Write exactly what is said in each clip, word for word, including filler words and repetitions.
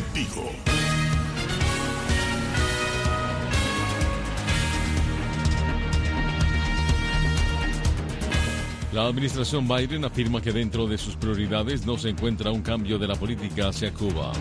contigo. La administración Biden afirma que dentro de sus prioridades no se encuentra un cambio de la política hacia Cuba.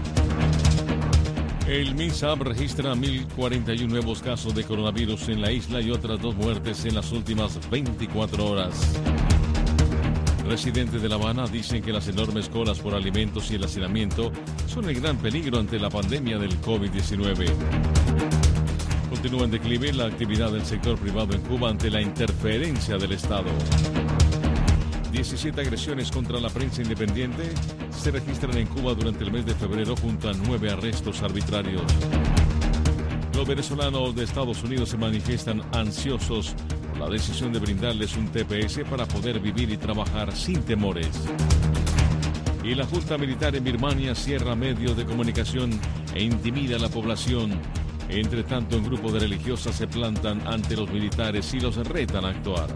El MINSAB registra mil cuarenta y uno nuevos casos de coronavirus en la isla y otras dos muertes en las últimas veinticuatro horas. Residentes de La Habana dicen que las enormes colas por alimentos y el hacinamiento son el gran peligro ante la pandemia del COVID diecinueve. Continúa en declive la actividad del sector privado en Cuba ante la interferencia del Estado. diecisiete agresiones contra la prensa independiente se registran en Cuba durante el mes de febrero junto a nueve arrestos arbitrarios. Los venezolanos de Estados Unidos se manifiestan ansiosos por la decisión de brindarles un T P S para poder vivir y trabajar sin temores. Y la Junta Militar en Birmania cierra medios de comunicación e intimida a la población. Entre tanto, un grupo de religiosas se plantan ante los militares y los retan a actuar.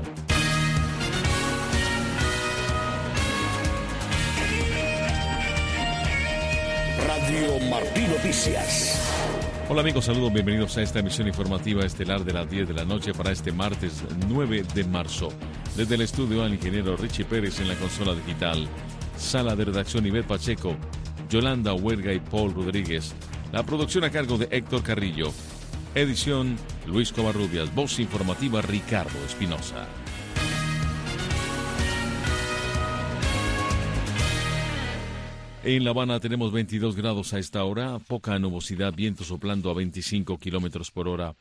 Radio Martí Noticias. Hola amigos, saludos, bienvenidos a esta emisión informativa estelar de las diez de la noche para este martes nueve de marzo. Desde el estudio al ingeniero Richie Pérez en la consola digital, sala de redacción Ivette Pacheco, Yolanda Huerga y Paul Rodríguez. La producción a cargo de Héctor Carrillo. Edición Luis Covarrubias. Voz informativa Ricardo Espinosa. En La Habana tenemos veintidós grados a esta hora, poca nubosidad, viento soplando a veinticinco kilómetros por hora.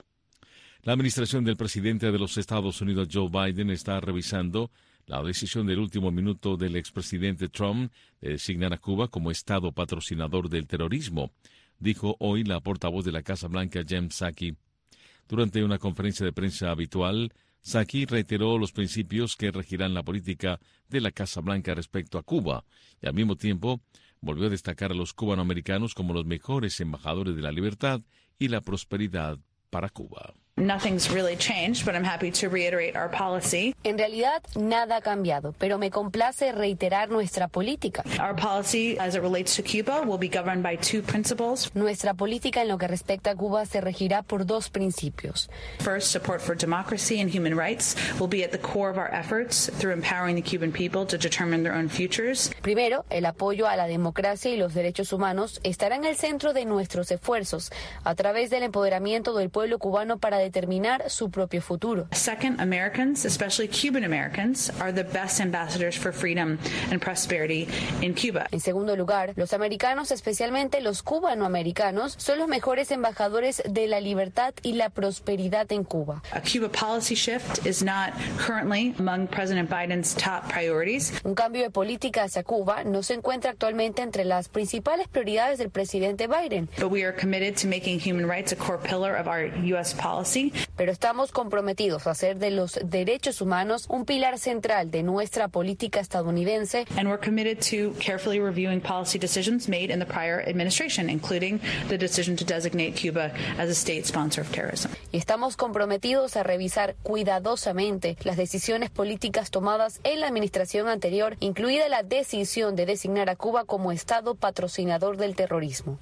La administración del presidente de los Estados Unidos, Joe Biden, está revisando la decisión del último minuto del expresidente Trump de designar a Cuba como Estado patrocinador del terrorismo, dijo hoy la portavoz de la Casa Blanca, Jen Psaki. Durante una conferencia de prensa habitual, Psaki reiteró los principios que regirán la política de la Casa Blanca respecto a Cuba y al mismo tiempo volvió a destacar a los cubanoamericanos como los mejores embajadores de la libertad y la prosperidad para Cuba. Nothing's really changed, but I'm happy to reiterate our policy. En realidad, nada ha cambiado, pero me complace reiterar nuestra política. Our policy as it relates to Cuba will be governed by two principles. Nuestra política en lo que respecta a Cuba se regirá por dos principios. First, support for democracy and human rights will be at the core of our efforts through empowering the Cuban people to determine their own futures. Primero, el apoyo a la democracia y los derechos humanos estará en el centro de nuestros esfuerzos a través del empoderamiento del pueblo cubano para determinar su propio futuro. Second, Americans, especially Cuban Americans, are the best ambassadors for freedom and prosperity in Cuba. En segundo lugar, los americanos, especialmente los cubanoamericanos, son los mejores embajadores de la libertad y la prosperidad en Cuba. A Cuba policy shift is not currently among President Biden's top priorities. Un cambio de política hacia Cuba no se encuentra actualmente entre las principales prioridades del presidente Biden. But we are committed to making human rights a core pillar of our U S policy. Pero estamos comprometidos a hacer de los derechos humanos un pilar central de nuestra política estadounidense. And we're committed to carefully reviewing policy decisions made in the prior administration, including the decision to designate Cuba as a state sponsor of terrorism. Y estamos comprometidos a revisar cuidadosamente las decisiones políticas tomadas en la administración anterior, incluida la decisión de designar a Cuba como Estado patrocinador del terrorismo.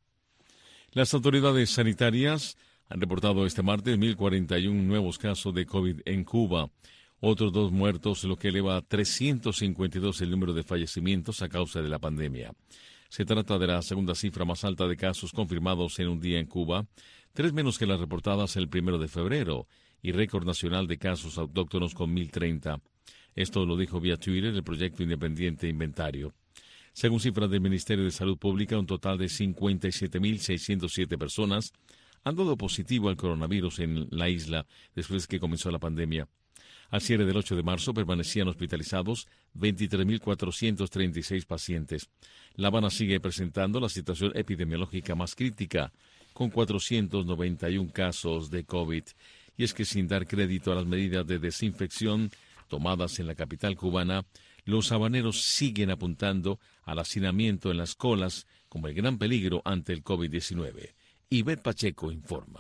Las autoridades sanitarias han reportado este martes mil cuarenta y uno nuevos casos de COVID en Cuba. Otros dos muertos, lo que eleva a trescientos cincuenta y dos el número de fallecimientos a causa de la pandemia. Se trata de la segunda cifra más alta de casos confirmados en un día en Cuba, tres menos que las reportadas el primero de febrero, y récord nacional de casos autóctonos con mil treinta. Esto lo dijo vía Twitter el proyecto independiente Inventario. Según cifras del Ministerio de Salud Pública, un total de cincuenta y siete mil seiscientas siete personas han dado positivo al coronavirus en la isla después que comenzó la pandemia. Al cierre del ocho de marzo permanecían hospitalizados veintitrés mil cuatrocientos treinta y seis pacientes. La Habana sigue presentando la situación epidemiológica más crítica, con cuatrocientos noventa y uno casos de COVID. Y es que sin dar crédito a las medidas de desinfección tomadas en la capital cubana, los habaneros siguen apuntando al hacinamiento en las colas como el gran peligro ante el COVID diecinueve. Ivette Pacheco informa.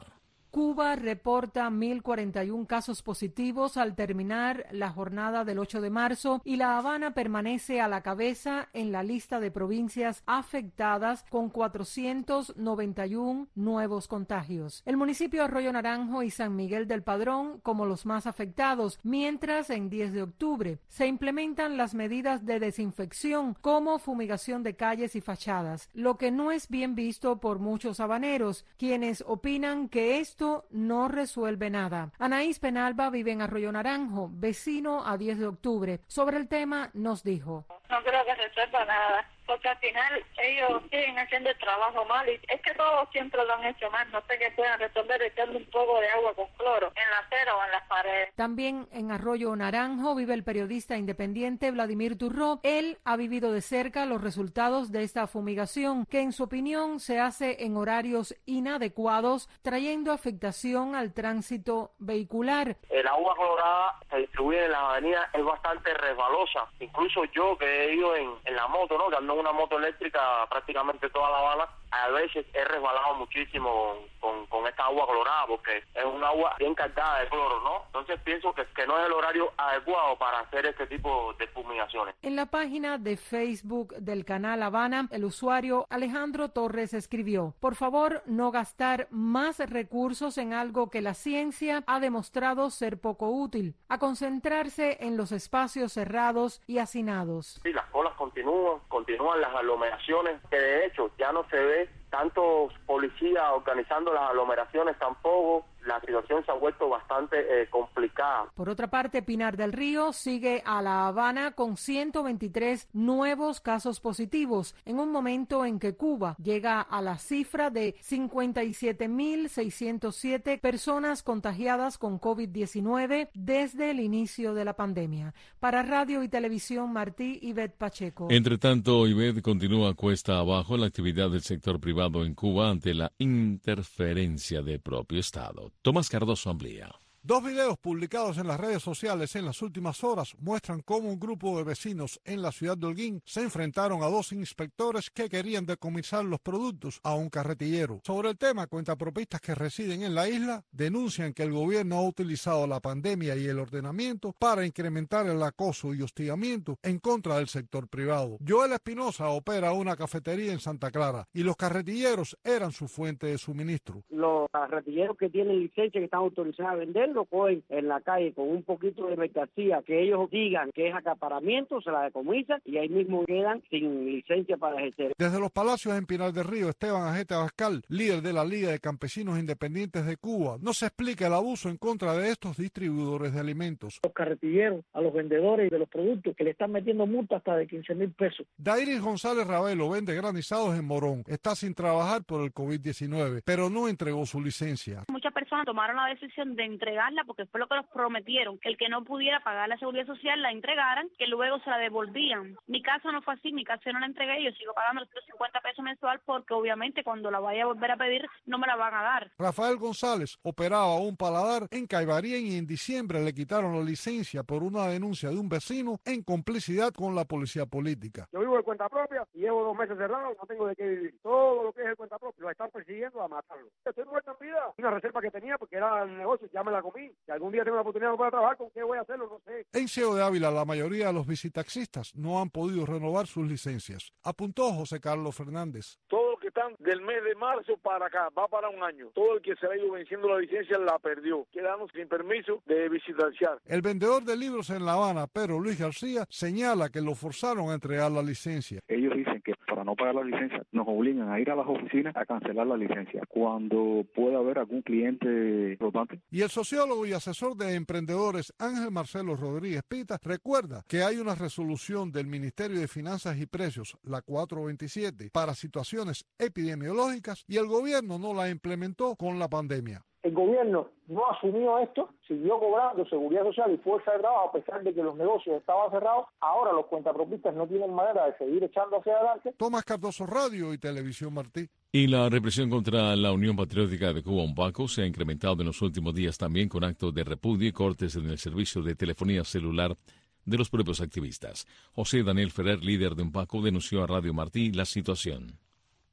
Cuba reporta mil cuarenta y uno casos positivos al terminar la jornada del ocho de marzo y La Habana permanece a la cabeza en la lista de provincias afectadas con cuatrocientos noventa y uno nuevos contagios. El municipio de Arroyo Naranjo y San Miguel del Padrón como los más afectados, mientras en diez de octubre se implementan las medidas de desinfección como fumigación de calles y fachadas, lo que no es bien visto por muchos habaneros, quienes opinan que esto no resuelve nada. Anaís Penalba vive en Arroyo Naranjo, vecino a diez de octubre. Sobre el tema nos dijo: no creo que resuelva nada, porque al final ellos siguen haciendo el trabajo mal y es que todos siempre lo han hecho mal. No sé qué puedan resolver echando un poco de agua con cloro en la acera o en las paredes. También en Arroyo Naranjo vive el periodista independiente Vladimir Turró. Él ha vivido de cerca los resultados de esta fumigación, que en su opinión se hace en horarios inadecuados, trayendo afectación al tránsito vehicular. El agua clorada se distribuye en las avenidas, es bastante resbalosa. Incluso yo que he ido en, en la moto, ¿no? Que ando en una moto eléctrica prácticamente toda La Habana, a veces he resbalado muchísimo con, con esta agua clorada porque es un agua bien cargada de cloro, ¿no? Entonces pienso que, que no es el horario adecuado para hacer este tipo de fumigaciones. En la página de Facebook del canal Habana, el usuario Alejandro Torres escribió: por favor, no gastar más recursos en algo que la ciencia ha demostrado ser poco útil, a concentrarse en los espacios cerrados y hacinados. Sí, las colas continúan, continúan las aglomeraciones, que de hecho ya no se ve tantos policías organizando las aglomeraciones tampoco. La situación se ha vuelto bastante eh, complicada. Por otra parte, Pinar del Río sigue a La Habana con ciento veintitrés nuevos casos positivos, en un momento en que Cuba llega a la cifra de cincuenta y siete mil seiscientos siete personas contagiadas con COVID diecinueve desde el inicio de la pandemia. Para Radio y Televisión Martí, Ivette Pacheco. Entre tanto, Ivette, continúa cuesta abajo la actividad del sector privado en Cuba ante la interferencia del propio Estado. Tomás Cardoso amplía. Dos videos publicados en las redes sociales en las últimas horas muestran cómo un grupo de vecinos en la ciudad de Holguín se enfrentaron a dos inspectores que querían decomisar los productos a un carretillero. Sobre el tema, cuentapropistas que residen en la isla denuncian que el gobierno ha utilizado la pandemia y el ordenamiento para incrementar el acoso y hostigamiento en contra del sector privado. Joel Espinosa opera una cafetería en Santa Clara y los carretilleros eran su fuente de suministro. Los carretilleros que tienen licencia, que están autorizados a vender, lo cogen en la calle con un poquito de mercancía que ellos digan que es acaparamiento, se la decomisan y ahí mismo quedan sin licencia para ejercer. Desde los palacios en Pinar del Río, Esteban Ajete Abascal, líder de la Liga de Campesinos Independientes de Cuba, no se explica el abuso en contra de estos distribuidores de alimentos. Los carretilleros, a los vendedores de los productos que le están metiendo multa hasta de quince mil pesos. Dairis González Ravelo vende granizados en Morón. Está sin trabajar por el COVID diecinueve, pero no entregó su licencia. Muchas personas tomaron la decisión de entregar porque fue lo que nos prometieron, que el que no pudiera pagar la seguridad social la entregaran, que luego se la devolvían. Mi caso no fue así, mi caso yo no la entregué, yo sigo pagando los ciento cincuenta pesos mensual porque obviamente cuando la vaya a volver a pedir no me la van a dar. Rafael González operaba un paladar en Caibarien y en diciembre le quitaron la licencia por una denuncia de un vecino en complicidad con la policía política. Yo vivo de cuenta propia y llevo dos meses cerrado, no tengo de qué vivir. Todo lo que es el cuenta propia lo están persiguiendo a matarlo. Estoy muerto en vida. Una reserva que tenía porque era el negocio, ya me la comí. Si algún día tengo la oportunidad de poder trabajar, ¿con qué voy a hacerlo? No sé. En Ciego de Ávila, la mayoría de los visitaxistas no han podido renovar sus licencias. Apuntó José Carlos Fernández. Todos los que están del mes de marzo para acá, va para un año. Todo el que se ha ido venciendo la licencia la perdió, quedando sin permiso de visitanciar. El vendedor de libros en La Habana, Pedro Luis García, señala que lo forzaron a entregar la licencia. Ellos dicen que para no pagar la licencia nos obligan a ir a las oficinas a cancelar la licencia cuando pueda haber algún cliente rotante. Y el sociólogo y asesor de emprendedores Ángel Marcelo Rodríguez Pita recuerda que hay una resolución del Ministerio de Finanzas y Precios, la cuatrocientos veintisiete, para situaciones epidemiológicas y el gobierno no la implementó con la pandemia. El gobierno no asumió esto, siguió cobrando seguridad social y fuerza de trabajo a pesar de que los negocios estaban cerrados. Ahora los cuentapropistas no tienen manera de seguir echando hacia adelante. Tomás Cardoso, Radio y Televisión Martí. Y la represión contra la Unión Patriótica de Cuba, UNPACO, se ha incrementado en los últimos días también con actos de repudio y cortes en el servicio de telefonía celular de los propios activistas. José Daniel Ferrer, líder de UNPACO, denunció a Radio Martí la situación.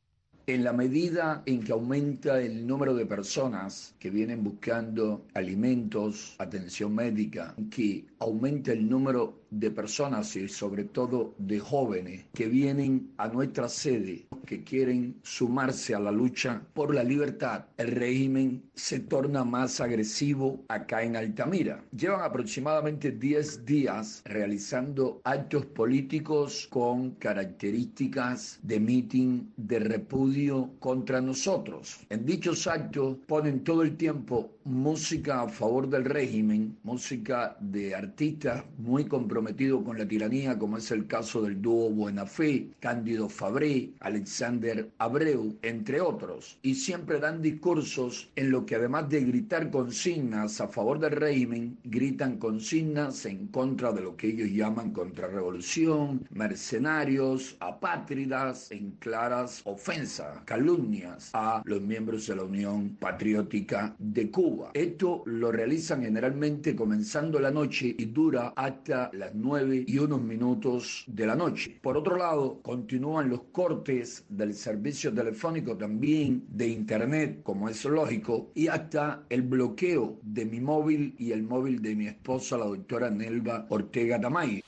En la medida en que aumenta el número de personas que vienen buscando alimentos, atención médica, que aumenta el número de personas y sobre todo de jóvenes que vienen a nuestra sede, que quieren sumarse a la lucha por la libertad, el régimen se torna más agresivo acá en Altamira. Llevan aproximadamente diez días realizando actos políticos con características de mitin, de repudio contra nosotros. En dichos actos ponen todo el tiempo música a favor del régimen, música de artistas muy comprometidos con la tiranía, como es el caso del dúo Buena Fe, Cándido Fabré, Alexander Abreu, entre otros. Y siempre dan discursos en lo que además de gritar consignas a favor del régimen, gritan consignas en contra de lo que ellos llaman contrarrevolución, mercenarios, apátridas, en claras ofensas, calumnias a los miembros de la Unión Patriótica de Cuba. Esto lo realizan generalmente comenzando la noche y dura hasta las nueve y unos minutos de la noche. Por otro lado, continúan los cortes del servicio telefónico, también de internet, como es lógico, y hasta el bloqueo de mi móvil y el móvil de mi esposa, la doctora Nelva Ortega Tamay.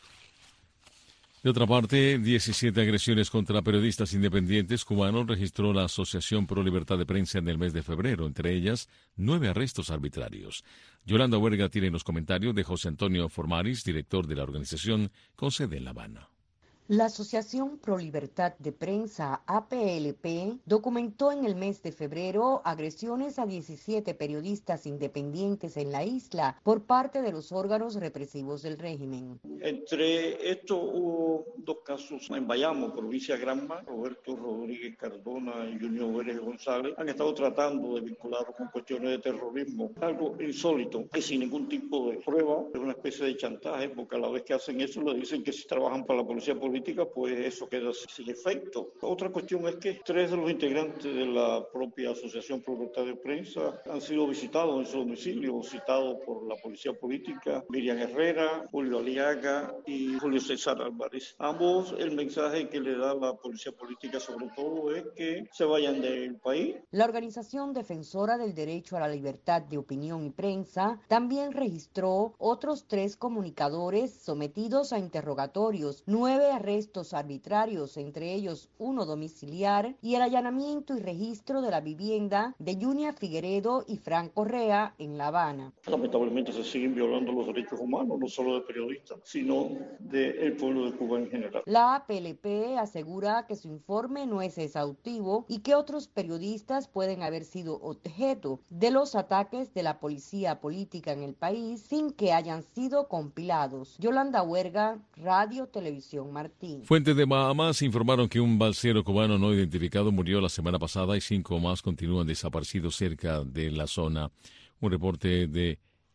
De otra parte, diecisiete agresiones contra periodistas independientes cubanos registró la Asociación Pro Libertad de Prensa en el mes de febrero, entre ellas nueve arrestos arbitrarios. Yolanda Huerga tiene los comentarios de José Antonio Formaris, director de la organización con sede en La Habana. La Asociación Pro Libertad de Prensa, A P L P, documentó en el mes de febrero agresiones a diecisiete periodistas independientes en la isla por parte de los órganos represivos del régimen. Entre estos hubo dos casos en Bayamo, provincia de Granma. Roberto Rodríguez Cardona y Junior Vélez González han estado tratando de vincularlos con cuestiones de terrorismo. Algo insólito, y sin ningún tipo de prueba, es una especie de chantaje, porque a la vez que hacen eso le dicen que si trabajan para la policía política, pues eso queda sin efecto. Otra cuestión es que tres de los integrantes de la propia Asociación Pro Libertad de Prensa han sido visitados en su domicilio, citados por la policía política, Miriam Herrera, Julio Aliaga y Julio César Álvarez. Ambos, el mensaje que le da la policía política sobre todo es que se vayan del país. La organización defensora del derecho a la libertad de opinión y prensa también registró otros tres comunicadores sometidos a interrogatorios, nueve arrestos arrestos arbitrarios, entre ellos uno domiciliar, y el allanamiento y registro de la vivienda de Yunia Figueredo y Fran Correa en La Habana. Lamentablemente se siguen violando los derechos humanos, no solo de periodistas, sino del pueblo de Cuba en general. La A P L P asegura que su informe no es exhaustivo y que otros periodistas pueden haber sido objeto de los ataques de la policía política en el país sin que hayan sido compilados. Yolanda Huerga, Radio Televisión Martín. Fuentes de Bahamas informaron que un balsero cubano no identificado murió la semana pasada y cinco más continúan desaparecidos cerca de la zona. Un reporte de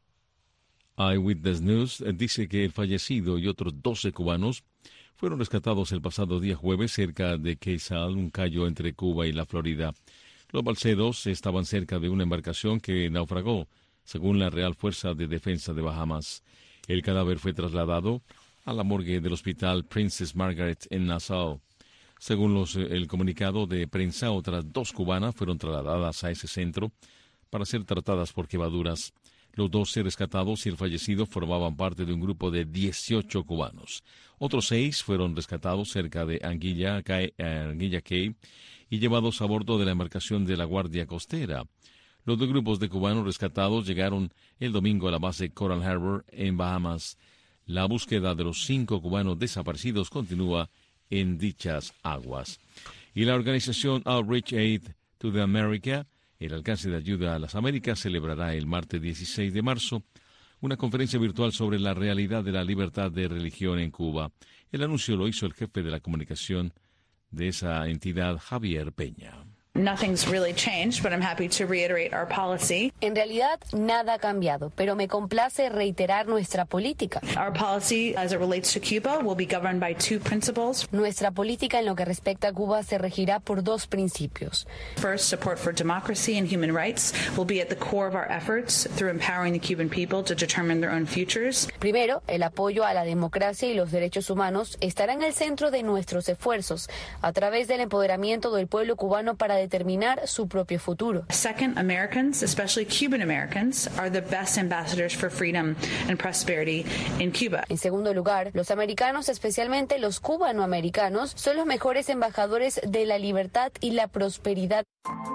Eyewitness News dice que el fallecido y otros doce cubanos fueron rescatados el pasado día jueves cerca de Quezal, un cayó entre Cuba y la Florida. Los balseros estaban cerca de una embarcación que naufragó, según la Real Fuerza de Defensa de Bahamas. El cadáver fue trasladado a la morgue del hospital Princess Margaret en Nassau. Según los, el comunicado de prensa, otras dos cubanas fueron trasladadas a ese centro para ser tratadas por quemaduras. Los doce rescatados y el fallecido formaban parte de un grupo de dieciocho cubanos. Otros seis fueron rescatados cerca de Anguilla, Anguilla Cay y llevados a bordo de la embarcación de la Guardia Costera. Los dos grupos de cubanos rescatados llegaron el domingo a la base Coral Harbor en Bahamas. La búsqueda de los cinco cubanos desaparecidos continúa en dichas aguas. Y la organización Outreach Aid to the America, el alcance de ayuda a las Américas, celebrará el martes dieciséis de marzo una conferencia virtual sobre la realidad de la libertad de religión en Cuba. El anuncio lo hizo el jefe de la comunicación de esa entidad, Javier Peña. Nothing's really changed, but I'm happy to reiterate our policy. En realidad, nada ha cambiado, pero me complace reiterar nuestra política. Our policy as it relates to Cuba will be governed by two principles. Nuestra política en lo que respecta a Cuba se regirá por dos principios. First, support for democracy and human rights will be at the core of our efforts through empowering the Cuban people to determine their own futures. Primero, el apoyo a la democracia y los derechos humanos estará en el centro de nuestros esfuerzos a través del empoderamiento del pueblo cubano para determinar su propio futuro. Second, Americans, especially Cuban Americans, are the best ambassadors for freedom and prosperity in Cuba. En segundo lugar, los americanos, especialmente los cubanoamericanos, son los mejores embajadores de la libertad y la prosperidad.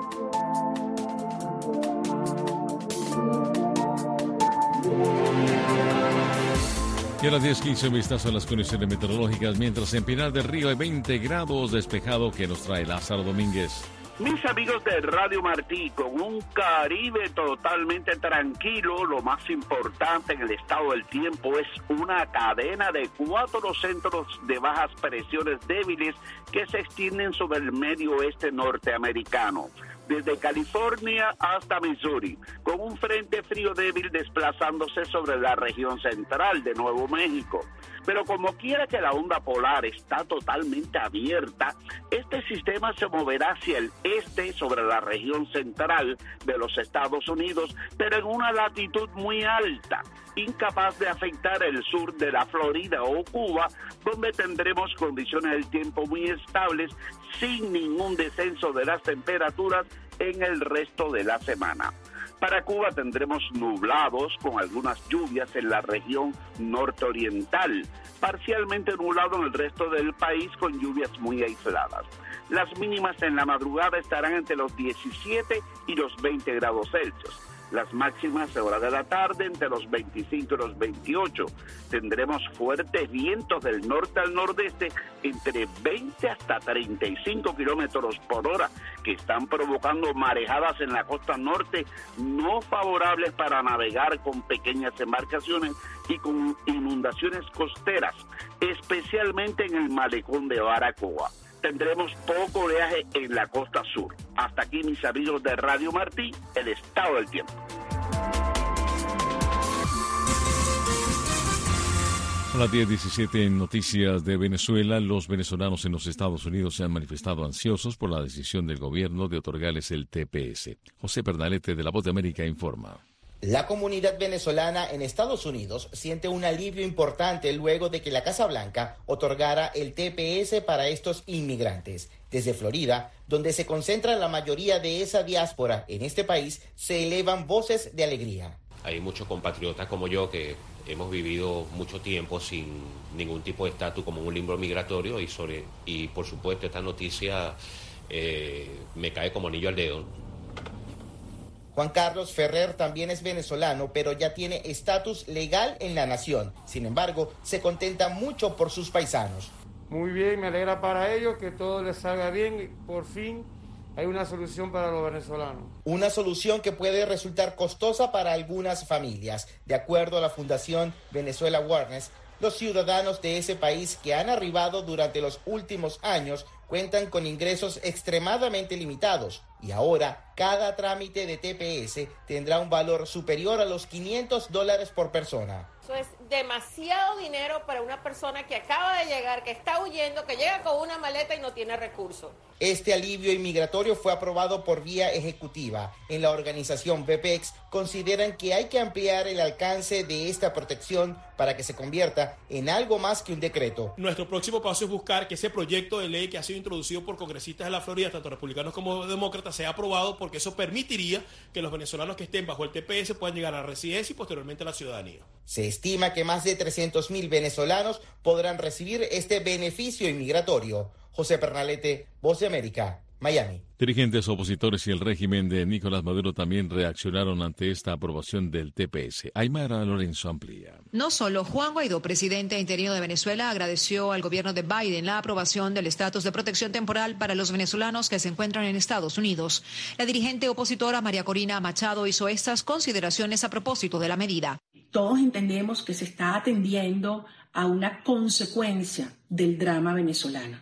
Y a las diez quince, un vistazo a las condiciones meteorológicas, mientras en Pinar del Río hay veinte grados despejado, que nos trae Lázaro Domínguez. Mis amigos de Radio Martí, con un Caribe totalmente tranquilo, lo más importante en el estado del tiempo es una cadena de cuatro centros de bajas presiones débiles que se extienden sobre el medio oeste norteamericano, desde California hasta Missouri, con un frente frío débil desplazándose sobre la región central de Nuevo México. Pero como quiera que la onda polar está totalmente abierta, este sistema se moverá hacia el este sobre la región central de los Estados Unidos, pero en una latitud muy alta, incapaz de afectar el sur de la Florida o Cuba, donde tendremos condiciones del tiempo muy estables, sin ningún descenso de las temperaturas en el resto de la semana. Para Cuba tendremos nublados con algunas lluvias en la región norteoriental, parcialmente nublado en el resto del país con lluvias muy aisladas. Las mínimas en la madrugada estarán entre los diecisiete y los veinte grados Celsius. Las máximas a hora de la tarde entre los veinticinco y los veintiocho. Tendremos fuertes vientos del norte al nordeste entre veinte hasta treinta y cinco kilómetros por hora, que están provocando marejadas en la costa norte no favorables para navegar con pequeñas embarcaciones y con inundaciones costeras, especialmente en el malecón de Baracoa. Tendremos poco oleaje en la costa sur. Hasta aquí, mis amigos de Radio Martí, el estado del tiempo. A las diez diecisiete en Noticias de Venezuela, los venezolanos en los Estados Unidos se han manifestado ansiosos por la decisión del gobierno de otorgarles el T P S. José Pernalete, de La Voz de América, informa. La comunidad venezolana en Estados Unidos siente un alivio importante luego de que la Casa Blanca otorgara el T P S para estos inmigrantes. Desde Florida, donde se concentra la mayoría de esa diáspora en este país, se elevan voces de alegría. Hay muchos compatriotas como yo que hemos vivido mucho tiempo sin ningún tipo de estatus como un limbo migratorio y, sobre, y por supuesto esta noticia eh, me cae como anillo al dedo. Juan Carlos Ferrer también es venezolano, pero ya tiene estatus legal en la nación. Sin embargo, se contenta mucho por sus paisanos. Muy bien, me alegra para ellos que todo les salga bien. Por fin hay una solución para los venezolanos. Una solución que puede resultar costosa para algunas familias. De acuerdo a la Fundación Venezuela Awareness, los ciudadanos de ese país que han arribado durante los últimos años cuentan con ingresos extremadamente limitados y ahora cada trámite de T P S tendrá un valor superior a los quinientos dólares por persona. Eso es demasiado dinero para una persona que acaba de llegar, que está huyendo, que llega con una maleta y no tiene recursos. Este alivio inmigratorio fue aprobado por vía ejecutiva. En la organización B P E X consideran que hay que ampliar el alcance de esta protección para que se convierta en algo más que un decreto. Nuestro próximo paso es buscar que ese proyecto de ley que ha sido introducido por congresistas de la Florida, tanto republicanos como demócratas, sea aprobado, porque eso permitiría que los venezolanos que estén bajo el T P S puedan llegar a la residencia y posteriormente a la ciudadanía. Se estima que más de trescientos mil venezolanos podrán recibir este beneficio inmigratorio. José Pernalete, Voz de América, Miami. Dirigentes opositores y el régimen de Nicolás Maduro también reaccionaron ante esta aprobación del T P S. Aymara Lorenzo amplía. No solo Juan Guaidó, presidente interino de Venezuela, agradeció al gobierno de Biden la aprobación del estatus de protección temporal para los venezolanos que se encuentran en Estados Unidos. La dirigente opositora María Corina Machado hizo estas consideraciones a propósito de la medida. Todos entendemos que se está atendiendo a una consecuencia del drama venezolano.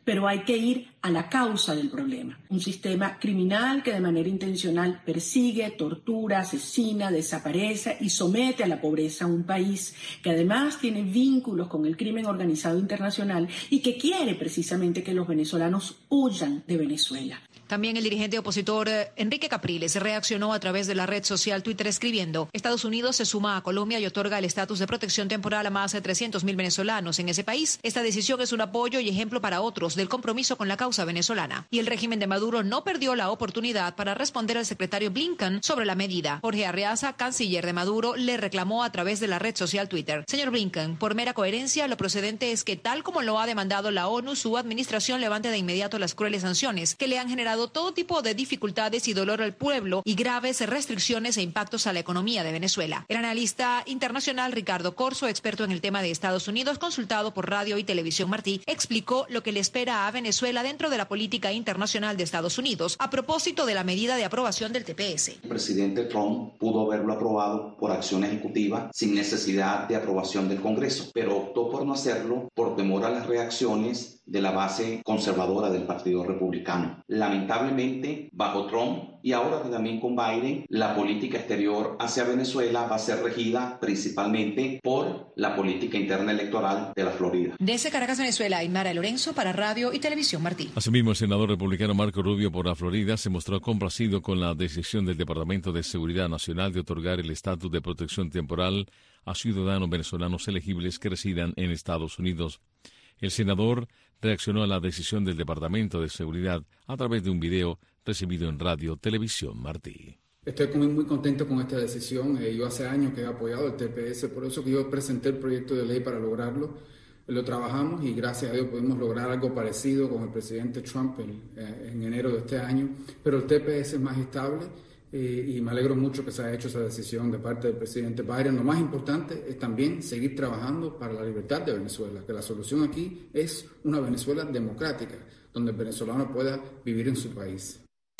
pero hay que ir a la causa del problema. Un sistema criminal que de manera intencional persigue, tortura, asesina, desaparece y somete a la pobreza a un país que además tiene vínculos con el crimen organizado internacional y que quiere precisamente que los venezolanos huyan de Venezuela. También el dirigente opositor Enrique Capriles reaccionó a través de la red social Twitter escribiendo: Estados Unidos se suma a Colombia y otorga el estatus de protección temporal a más de trescientos mil venezolanos en ese país. Esta decisión es un apoyo y ejemplo para otros del compromiso con la causa venezolana. Y el régimen de Maduro no perdió la oportunidad para responder al secretario Blinken sobre la medida. Jorge Arreaza, canciller de Maduro, le reclamó a través de la red social Twitter: Señor Blinken, por mera coherencia, lo procedente es que, tal como lo ha demandado la ONU, su administración levante de inmediato las crueles sanciones que le han generado todo tipo de dificultades y dolor al pueblo y graves restricciones e impactos a la economía de Venezuela. El analista internacional Ricardo Corso, experto en el tema de Estados Unidos, consultado por Radio y Televisión Martí, explicó lo que le espera a Venezuela dentro de la política internacional de Estados Unidos a propósito de la medida de aprobación del T P S. El presidente Trump pudo haberlo aprobado por acción ejecutiva sin necesidad de aprobación del Congreso, pero optó por no hacerlo por temor a las reacciones de la base conservadora del Partido Republicano. Lamentablemente, bajo Trump y ahora también con Biden, la política exterior hacia Venezuela va a ser regida principalmente por la política interna electoral de la Florida. Desde Caracas, Venezuela, Aymara Lorenzo para Radio y Televisión Martí. Asimismo, el senador republicano Marco Rubio por la Florida se mostró complacido con la decisión del Departamento de Seguridad Nacional de otorgar el estatus de protección temporal a ciudadanos venezolanos elegibles que residan en Estados Unidos. El senador reaccionó a la decisión del Departamento de Seguridad a través de un video recibido en Radio Televisión Martí. Estoy muy, muy contento con esta decisión. Eh, yo hace años que he apoyado el T P S, por eso que yo presenté el proyecto de ley para lograrlo. Lo trabajamos y gracias a Dios pudimos lograr algo parecido con el presidente Trump en, en enero de este año. Pero el T P S es más estable eh, y me alegro mucho que se haya hecho esa decisión de parte del presidente Biden. Lo más importante es también seguir trabajando para la libertad de Venezuela, que la solución aquí es una Venezuela democrática, donde el venezolano pueda vivir en su país.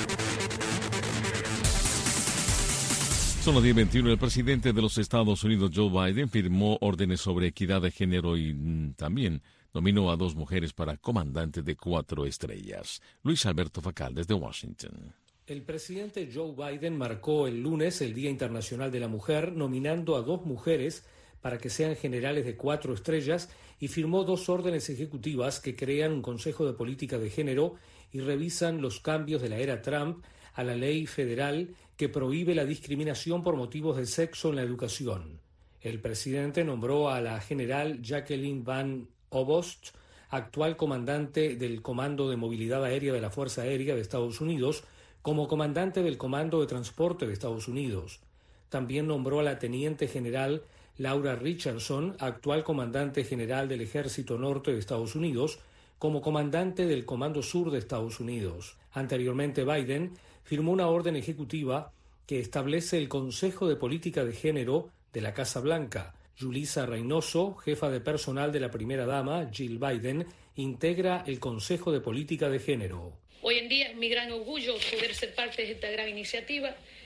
Son las diez veintiuno. El presidente de los Estados Unidos, Joe Biden, firmó órdenes sobre equidad de género y mm, también nominó a dos mujeres para comandantes de cuatro estrellas. Luis Alberto Facal, desde Washington. El presidente Joe Biden marcó el lunes el Día Internacional de la Mujer, nominando a dos mujeres para que sean generales de cuatro estrellas y firmó dos órdenes ejecutivas que crean un Consejo de Política de Género y revisan los cambios de la era Trump a la ley federal que prohíbe la discriminación por motivos de sexo en la educación. El presidente nombró a la general Jacqueline Van Obost, actual comandante del Comando de Movilidad Aérea de la Fuerza Aérea de Estados Unidos, como comandante del Comando de Transporte de Estados Unidos. También nombró a la teniente general Laura Richardson, actual comandante general del Ejército Norte de Estados Unidos, como comandante del Comando Sur de Estados Unidos. Anteriormente, Biden firmó una orden ejecutiva que establece el Consejo de Política de Género de la Casa Blanca. Julissa Reynoso, jefa de personal de la primera dama, Jill Biden, integra el Consejo de Política de Género. Hoy en día es mi gran orgullo poder ser parte de esta gran iniciativa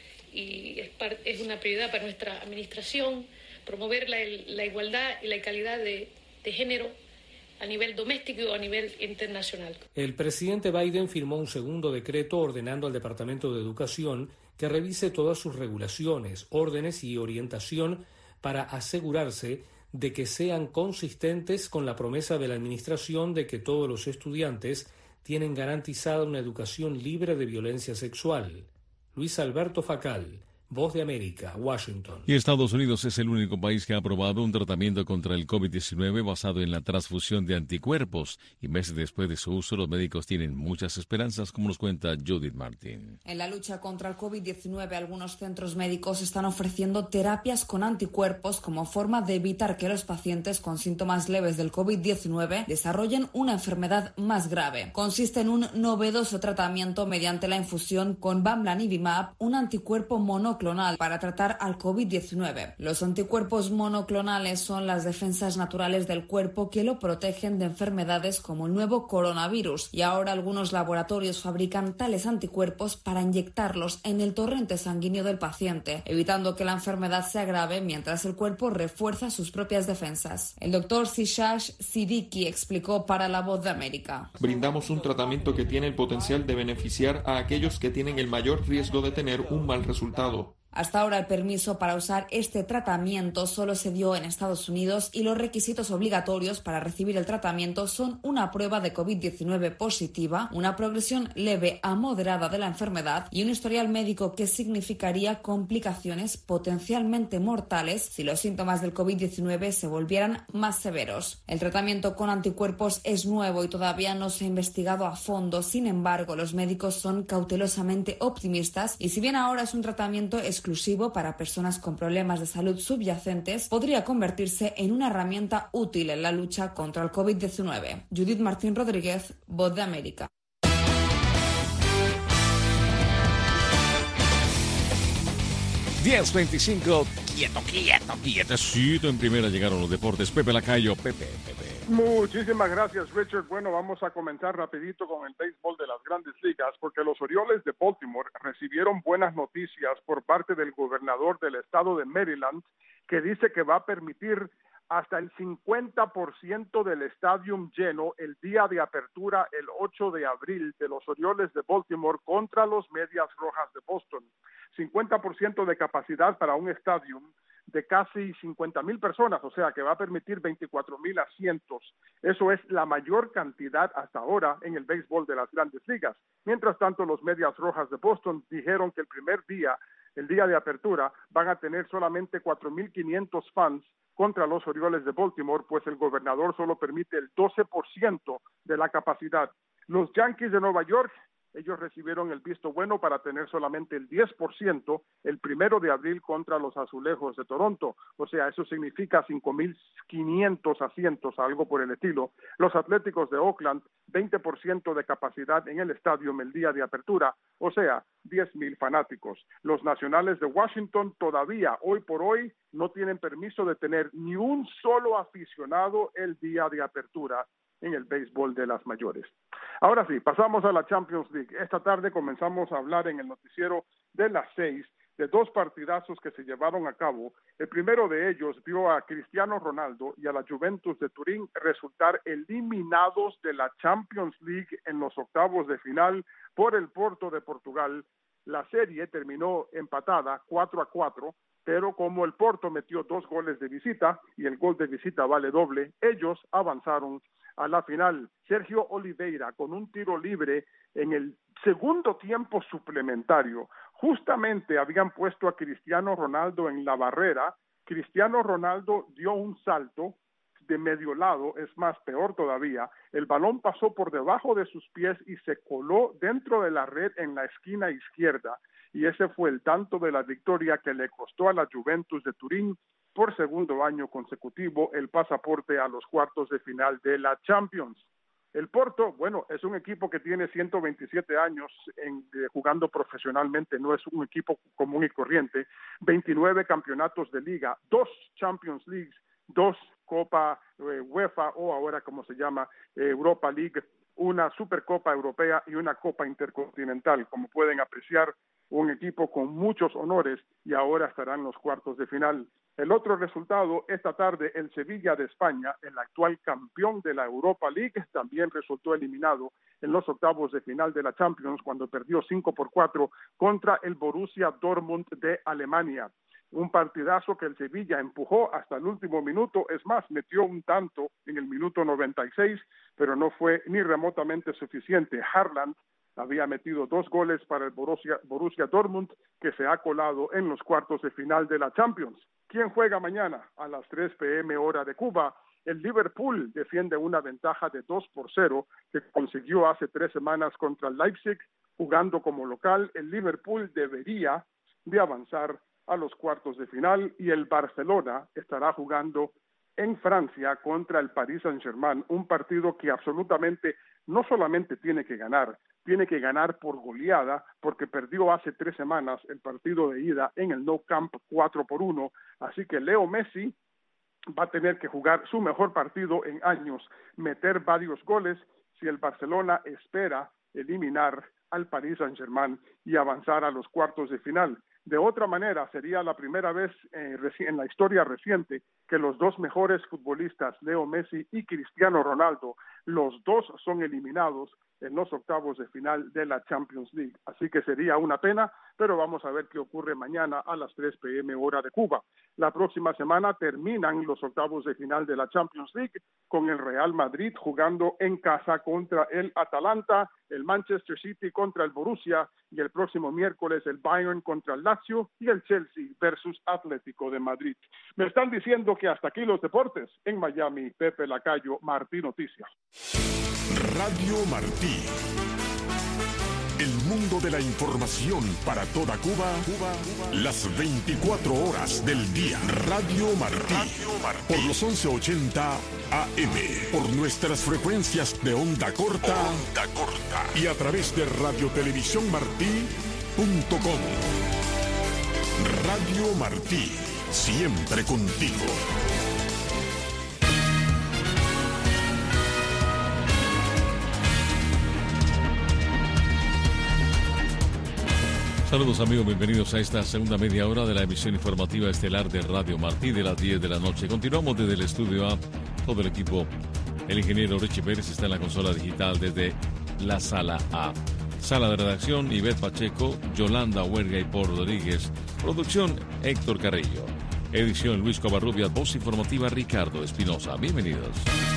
y es, par- es una prioridad para nuestra administración promover la, la igualdad y la calidad de, de género a nivel doméstico o a nivel internacional. El presidente Biden firmó un segundo decreto ordenando al Departamento de Educación que revise todas sus regulaciones, órdenes y orientación para asegurarse de que sean consistentes con la promesa de la administración de que todos los estudiantes tienen garantizada una educación libre de violencia sexual. Luis Alberto Facal, Voz de América, Washington. Y Estados Unidos es el único país que ha aprobado un tratamiento contra el COVID diecinueve basado en la transfusión de anticuerpos. Y meses después de su uso, los médicos tienen muchas esperanzas, como nos cuenta Judith Martin. En la lucha contra el COVID diecinueve, algunos centros médicos están ofreciendo terapias con anticuerpos como forma de evitar que los pacientes con síntomas leves del COVID diecinueve desarrollen una enfermedad más grave. Consiste en un novedoso tratamiento mediante la infusión con Bamlanivimab, un anticuerpo monoclonal monoclonal para tratar al COVID diecinueve. Los anticuerpos monoclonales son las defensas naturales del cuerpo que lo protegen de enfermedades como el nuevo coronavirus, y ahora algunos laboratorios fabrican tales anticuerpos para inyectarlos en el torrente sanguíneo del paciente, evitando que la enfermedad se agrave mientras el cuerpo refuerza sus propias defensas. El doctor Sishash Siddiqui explicó para La Voz de América. Brindamos un tratamiento que tiene el potencial de beneficiar a aquellos que tienen el mayor riesgo de tener un mal resultado. Hasta ahora el permiso para usar este tratamiento solo se dio en Estados Unidos y los requisitos obligatorios para recibir el tratamiento son una prueba de COVID diecinueve positiva, una progresión leve a moderada de la enfermedad y un historial médico que significaría complicaciones potencialmente mortales si los síntomas del COVID diecinueve se volvieran más severos. El tratamiento con anticuerpos es nuevo y todavía no se ha investigado a fondo. Sin embargo, los médicos son cautelosamente optimistas y si bien ahora es un tratamiento exclusivo exclusivo para personas con problemas de salud subyacentes, podría convertirse en una herramienta útil en la lucha contra el COVID diecinueve. Judith Martín Rodríguez, Voz de América. diez veinticinco, quieto, quieto, quietecito. En primera llegaron los deportes. Pepe Lacayo, Pepe, Pepe. Muchísimas gracias, Richard. Bueno, vamos a comenzar rapidito con el béisbol de las Grandes Ligas, porque los Orioles de Baltimore recibieron buenas noticias por parte del gobernador del estado de Maryland, que dice que va a permitir hasta el cincuenta por ciento del estadio lleno el día de apertura el ocho de abril de los Orioles de Baltimore contra los Medias Rojas de Boston. cincuenta por ciento de capacidad para un estadio de casi cincuenta mil personas, o sea que va a permitir veinticuatro mil asientos. Eso es la mayor cantidad hasta ahora en el béisbol de las Grandes Ligas. Mientras tanto, los Medias Rojas de Boston dijeron que el primer día, el día de apertura, van a tener solamente cuatro mil quinientos fans contra los Orioles de Baltimore, pues el gobernador solo permite el doce por ciento de la capacidad. Los Yankees de Nueva York, ellos recibieron el visto bueno para tener solamente el diez por ciento el primero de abril contra los Azulejos de Toronto. O sea, eso significa cinco mil quinientos asientos, algo por el estilo. Los Atléticos de Oakland, veinte por ciento de capacidad en el estadio el día de apertura, o sea, diez mil fanáticos. Los Nacionales de Washington todavía, hoy por hoy, no tienen permiso de tener ni un solo aficionado el día de apertura en el béisbol de las mayores. Ahora sí, pasamos a la Champions League. Esta tarde comenzamos a hablar en el noticiero de las seis de dos partidazos que se llevaron a cabo. El primero de ellos vio a Cristiano Ronaldo y a la Juventus de Turín resultar eliminados de la Champions League en los octavos de final por el Porto de Portugal. La serie terminó empatada cuatro a cuatro, pero como el Porto metió dos goles de visita y el gol de visita vale doble, ellos avanzaron a la final. Sergio Oliveira, con un tiro libre en el segundo tiempo suplementario, justamente habían puesto a Cristiano Ronaldo en la barrera. Cristiano Ronaldo dio un salto de medio lado, es más, peor todavía, el balón pasó por debajo de sus pies y se coló dentro de la red en la esquina izquierda, y ese fue el tanto de la victoria que le costó a la Juventus de Turín por segundo año consecutivo el pasaporte a los cuartos de final de la Champions. El Porto, bueno, es un equipo que tiene ciento veintisiete años en, eh, jugando profesionalmente, no es un equipo común y corriente, veintinueve campeonatos de liga, dos Champions Leagues, dos Copa eh, UEFA o ahora como se llama eh, Europa League, una Supercopa Europea y una Copa Intercontinental. Como pueden apreciar, un equipo con muchos honores y ahora estarán en los cuartos de final. El otro resultado, esta tarde, el Sevilla de España, el actual campeón de la Europa League, también resultó eliminado en los octavos de final de la Champions cuando perdió cinco por cuatro contra el Borussia Dortmund de Alemania. Un partidazo que el Sevilla empujó hasta el último minuto, es más, metió un tanto en el minuto noventa y seis, pero no fue ni remotamente suficiente. Haaland había metido dos goles para el Borussia, Borussia Dortmund, que se ha colado en los cuartos de final de la Champions. ¿Quién juega mañana? A las tres pe eme hora de Cuba. El Liverpool defiende una ventaja de dos por cero que consiguió hace tres semanas contra el Leipzig. Jugando como local, el Liverpool debería de avanzar a los cuartos de final y el Barcelona estará jugando en Francia contra el Paris Saint-Germain, un partido que absolutamente no solamente tiene que ganar, tiene que ganar por goleada porque perdió hace tres semanas el partido de ida en el Nou Camp cuatro por uno, así que Leo Messi va a tener que jugar su mejor partido en años, meter varios goles si el Barcelona espera eliminar al Paris Saint-Germain y avanzar a los cuartos de final. De otra manera, sería la primera vez eh, en la historia reciente que los dos mejores futbolistas, Leo Messi y Cristiano Ronaldo, los dos son eliminados en los octavos de final de la Champions League. Así que sería una pena, pero vamos a ver qué ocurre mañana a las tres p m hora de Cuba. La próxima semana terminan los octavos de final de la Champions League con el Real Madrid jugando en casa contra el Atalanta, el Manchester City contra el Borussia y el próximo miércoles el Bayern contra el Lazio y el Chelsea versus Atlético de Madrid. Me están diciendo que hasta aquí los deportes. En Miami, Pepe Lacayo, Martí Noticias. Radio Martí. El mundo de la información para toda Cuba, Cuba, Cuba, las veinticuatro horas del día. Radio Martí. Radio Martí. Por los once ochenta A M. Por nuestras frecuencias de onda corta. Onda corta. Y a través de radiotelevisión martí punto com. Radio Martí. Siempre contigo. Saludos amigos, bienvenidos a esta segunda media hora de la emisión informativa estelar de Radio Martí de las diez de la noche. Continuamos desde el estudio A, todo el equipo. El ingeniero Richie Pérez está en la consola digital desde la sala A. Sala de redacción, Ivette Pacheco, Yolanda Huerga y Paul Rodríguez. Producción, Héctor Carrillo. Edición, Luis Covarrubias. Voz informativa, Ricardo Espinosa. Bienvenidos.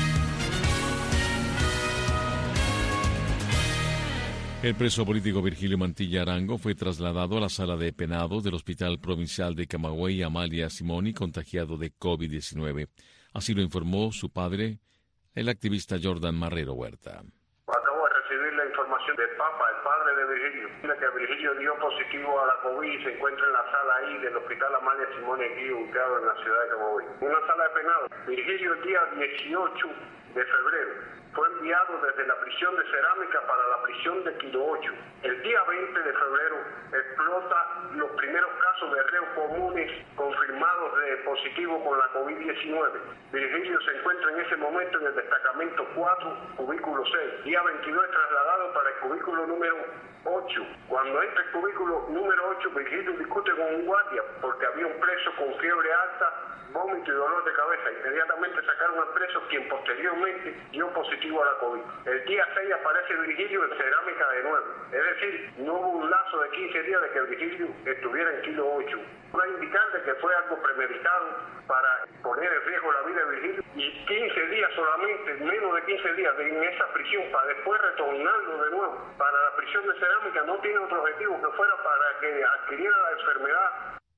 El preso político Virgilio Mantilla Arango fue trasladado a la sala de penados del Hospital Provincial de Camagüey Amalia Simoni, contagiado de COVID diecinueve. Así lo informó su padre, el activista Jordan Marrero Huerta. Acabo de recibir la información del Papa, el padre de Virgilio, que Virgilio dio positivo a la COVID y se encuentra en la sala ahí del Hospital Amalia Simoni, aquí ubicado en la ciudad de Camagüey. Una sala de penados. Virgilio el día dieciocho de febrero fue enviado desde la prisión de Cerámica para la prisión de Quilo ocho. El día veinte de febrero explota los primeros casos de reos comunes confirmados de positivo con la COVID diecinueve. Virgilio se encuentra en ese momento en el destacamento cuatro, cubículo seis. Día veintidós es trasladado para el cubículo número ocho. Cuando entra el cubículo número ocho, Virgilio discute con un guardia porque había un preso con fiebre alta, vómito y dolor de cabeza. Inmediatamente sacaron al preso, quien posteriormente dio positivo a la COVID. El día seis aparece Virgilio en Cerámica de nuevo. Es decir, no hubo un lazo de quince días de que Virgilio estuviera en Kilo ocho. Va a indicar de que fue algo premeditado para poner en riesgo la vida de Virgilio y quince días solamente, menos de quince días en esa prisión para después retornarlo de nuevo para la prisión de Cerámica no tiene otro objetivo que fuera para que adquiriera la enfermedad.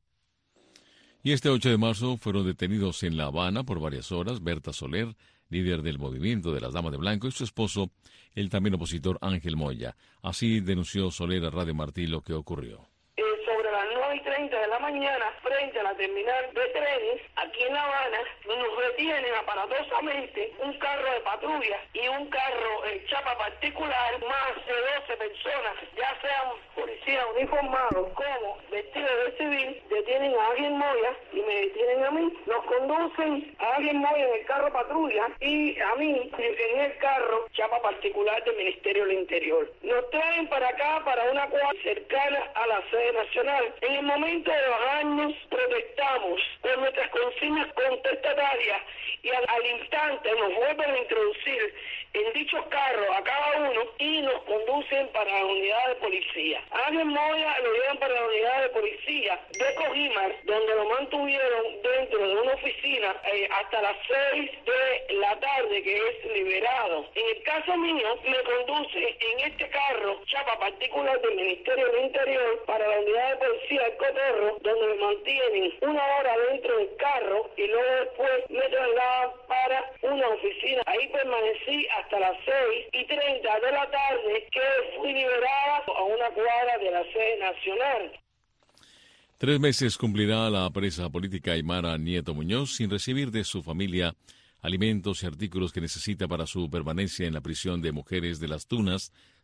Y este ocho de marzo fueron detenidos en La Habana por varias horas Berta Soler, líder del movimiento de las Damas de Blanco, y su esposo, el también opositor Ángel Moya. Así denunció Soler a Radio Martí lo que ocurrió. Sobre las nueve y treinta de la mañana, frente a la terminal de trenes, aquí en La Habana, nos detienen aparatosamente un carro de patrulla y un carro en chapa particular, más de doce personas, ya sean policías uniformados como vestidos de civil, detienen a Ángel Moya y me detienen a mí. Nos conducen a Ángel Moya en el carro patrulla y a mí en el carro chapa particular del Ministerio del Interior. Nos traen para acá, para una cuadra cercana a la sede nacional. En el momento de bajarnos, protestamos por nuestras consignas contestatarias y al, al instante nos vuelven a introducir en dichos carros a cada uno y nos conducen para la unidad de policía. A Ángel Moya lo llevan para la unidad de policía de Cogimar, donde lo mantuvieron dentro de una oficina eh, hasta las seis de la tarde, que es liberado. En el caso mío, me conduce en este carro, chapa particular del Ministerio del Interior, para la unidad de policía del Cotorro, donde me mantienen una hora dentro del carro y luego después me trasladan para una oficina. Ahí permanecí hasta las seis y treinta de la tarde, que fui liberada a una cuadra de la sede nacional. Tres meses cumplirá la presa política Aymara Nieto Muñoz sin recibir de su familia alimentos y artículos que necesita para su permanencia en la prisión de mujeres de Las Tunas,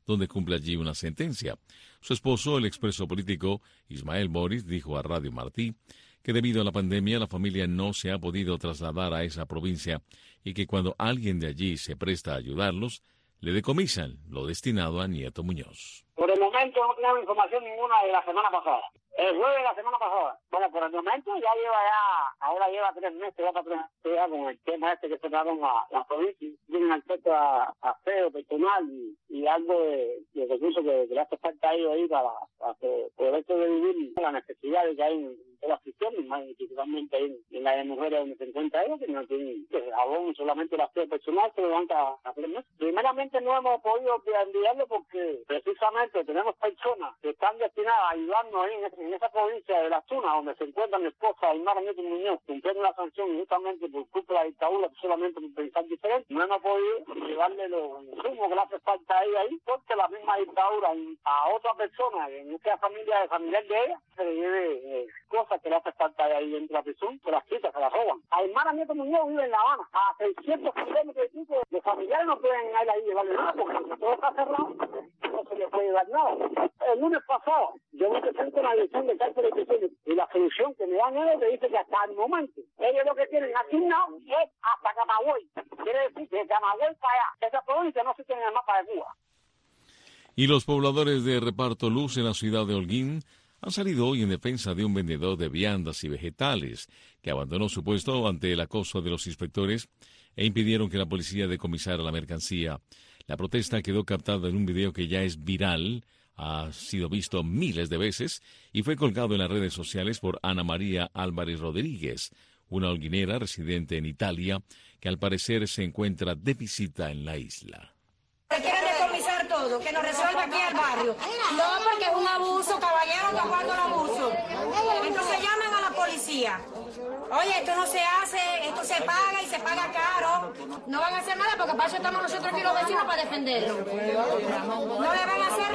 donde cumple allí una sentencia. Su esposo, el expreso político Ismael Boris, dijo a Radio Martí que debido a la pandemia la familia no se ha podido trasladar a esa provincia y que cuando alguien de allí se presta a ayudarlos, le decomisan lo destinado a Nieto Muñoz. Por el momento no tenemos información ninguna de la semana pasada. El jueves de la semana pasada. Bueno, por el momento ya lleva ya, ahora lleva tres meses, ya para tres meses ya con el tema este que cerraron a la provincia. Tienen acceso a, a feo, personal y, y algo de, de recursos que, que le hace falta a ellos ahí para, para que poder sobrevivir las necesidades que hay en todas las prisiones, más principalmente ahí en, en la de mujeres donde se encuentra ellos, que no tienen que aún solamente el aseo personal se levanta a tres meses. Primeramente no hemos podido enviarlo porque precisamente tenemos personas que están destinadas a ayudarnos ahí en, ese, en esa provincia de La Tuna, donde se encuentra mi esposa Aymara Nieto Muñoz, cumpliendo la sanción justamente por culpa de la dictadura, solamente por pensar diferente. No hemos podido llevarle los insumos que le hace falta a ella ahí, porque la misma dictadura a otra persona, en esta familia de familiar de ella, se le lleve eh, cosas que le hace falta ahí dentro de la prisión, se las quitan, se las roban. Aymara Nieto Muñoz vive en La Habana, a seiscientos kilómetros de tipo, los familiares no pueden ir ahí y llevarle nada, porque todo está cerrado, no se le puede dar nada. El lunes pasado, yo me presento en la dirección de cárcel de prisiones y la solución que me dan ellos me dice que hasta el momento, ellos lo que tienen asignado es hasta Camagüey. Quiere decir que de Camagüey para allá, esa provincia no se tiene en el mapa de Cuba. Y los pobladores de Reparto Luz en la ciudad de Holguín han salido hoy en defensa de un vendedor de viandas y vegetales que abandonó su puesto ante el acoso de los inspectores e impidieron que la policía decomisara la mercancía. La protesta quedó captada en un video que ya es viral, ha sido visto miles de veces y fue colgado en las redes sociales por Ana María Álvarez Rodríguez, una holguinera residente en Italia que al parecer se encuentra de visita en la isla. Quieren decomisar todo, que nos resuelva aquí al barrio. No, porque es un abuso, caballero, ¿hasta cuándo el abuso? Entonces llaman a la policía. Oye, esto no se hace, esto se paga y se paga caro. No van a hacer nada porque para eso estamos nosotros aquí los vecinos para defenderlo. No le van a hacer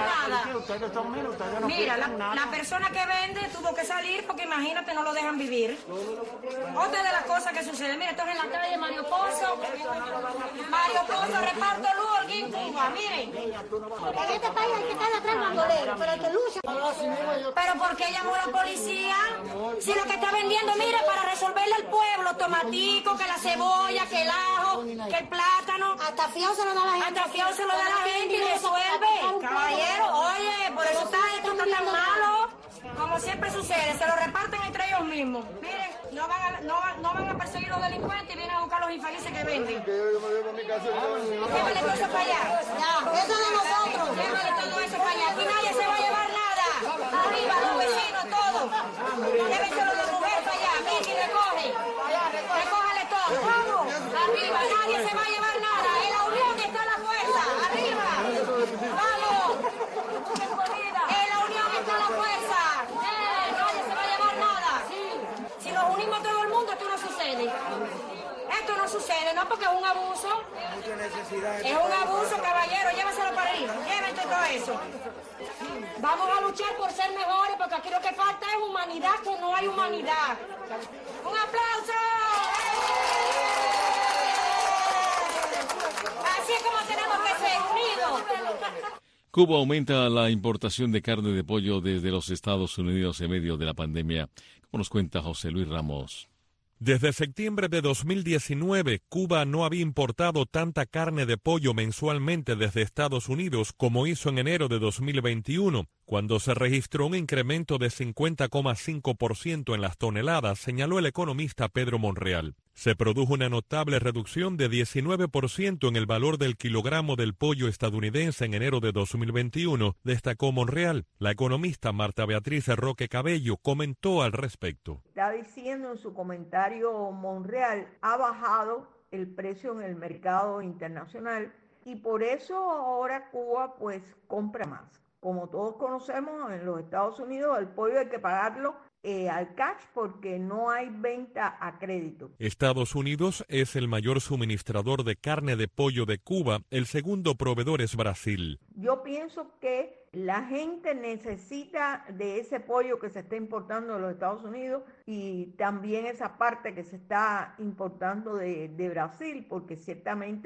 nada. Mira, la, la persona que vende tuvo que salir porque imagínate, no lo dejan vivir. Otra de las cosas que sucede, mira, esto es en la calle Mario Pozo. Mario Pozo, Reparto Luz, Holguín, Cuba, miren. En este país hay que estar atrás bandolero, pero el que lucha. Pero ¿por qué llamó a la policía? Si lo que está vendiendo, mira, para resolverle al pueblo, tomatico, que la cebolla, que el ajo, que el plátano. Hasta fiado se lo da la gente. Hasta fiado se lo da la gente y resuelve. Caballero, oye, por eso está esto está tan malo. Como siempre sucede, se lo reparten entre ellos mismos. Miren, no van a, no, no van a perseguir los delincuentes y vienen a buscar los infelices que venden. Llévale todo eso para allá. Ya, eso de nosotros. Llévale todo eso para allá. Aquí nadie se va a llevar nada. Arriba, los vecinos, todos. Llévenselo de mujer para allá. Miki, recoge. Recójale todo. Vamos. Arriba, nadie se va a llevar nada. En la unión está la fuerza. Arriba. Vamos. En la unión está la fuerza. Nos unimos todo el mundo, esto no sucede. Esto no sucede, no porque es un abuso. Es un abuso, caballero, lléveselo para arriba, llévense todo eso. Vamos a luchar por ser mejores, porque aquí lo que falta es humanidad, que no hay humanidad. ¡Un aplauso! Así es como tenemos que ser unidos. Cuba aumenta la importación de carne de pollo desde los Estados Unidos en medio de la pandemia, como nos cuenta José Luis Ramos. Desde septiembre de dos mil diecinueve, Cuba no había importado tanta carne de pollo mensualmente desde Estados Unidos como hizo en enero de dos mil veintiuno, cuando se registró un incremento de cincuenta coma cinco por ciento en las toneladas, señaló el economista Pedro Monreal. Se produjo una notable reducción de diecinueve por ciento en el valor del kilogramo del pollo estadounidense en enero de dos mil veintiuno, destacó Monreal. La economista Marta Beatriz Roque Cabello comentó al respecto. Está diciendo en su comentario Monreal, ha bajado el precio en el mercado internacional y por eso ahora Cuba pues compra más. Como todos conocemos, en los Estados Unidos el pollo hay que pagarlo Eh, al cash porque no hay venta a crédito. Estados Unidos es el mayor suministrador de carne de pollo de Cuba, el segundo proveedor es Brasil. Yo pienso que la gente necesita de ese pollo que se está importando de los Estados Unidos y también esa parte que se está importando de, de Brasil, porque ciertamente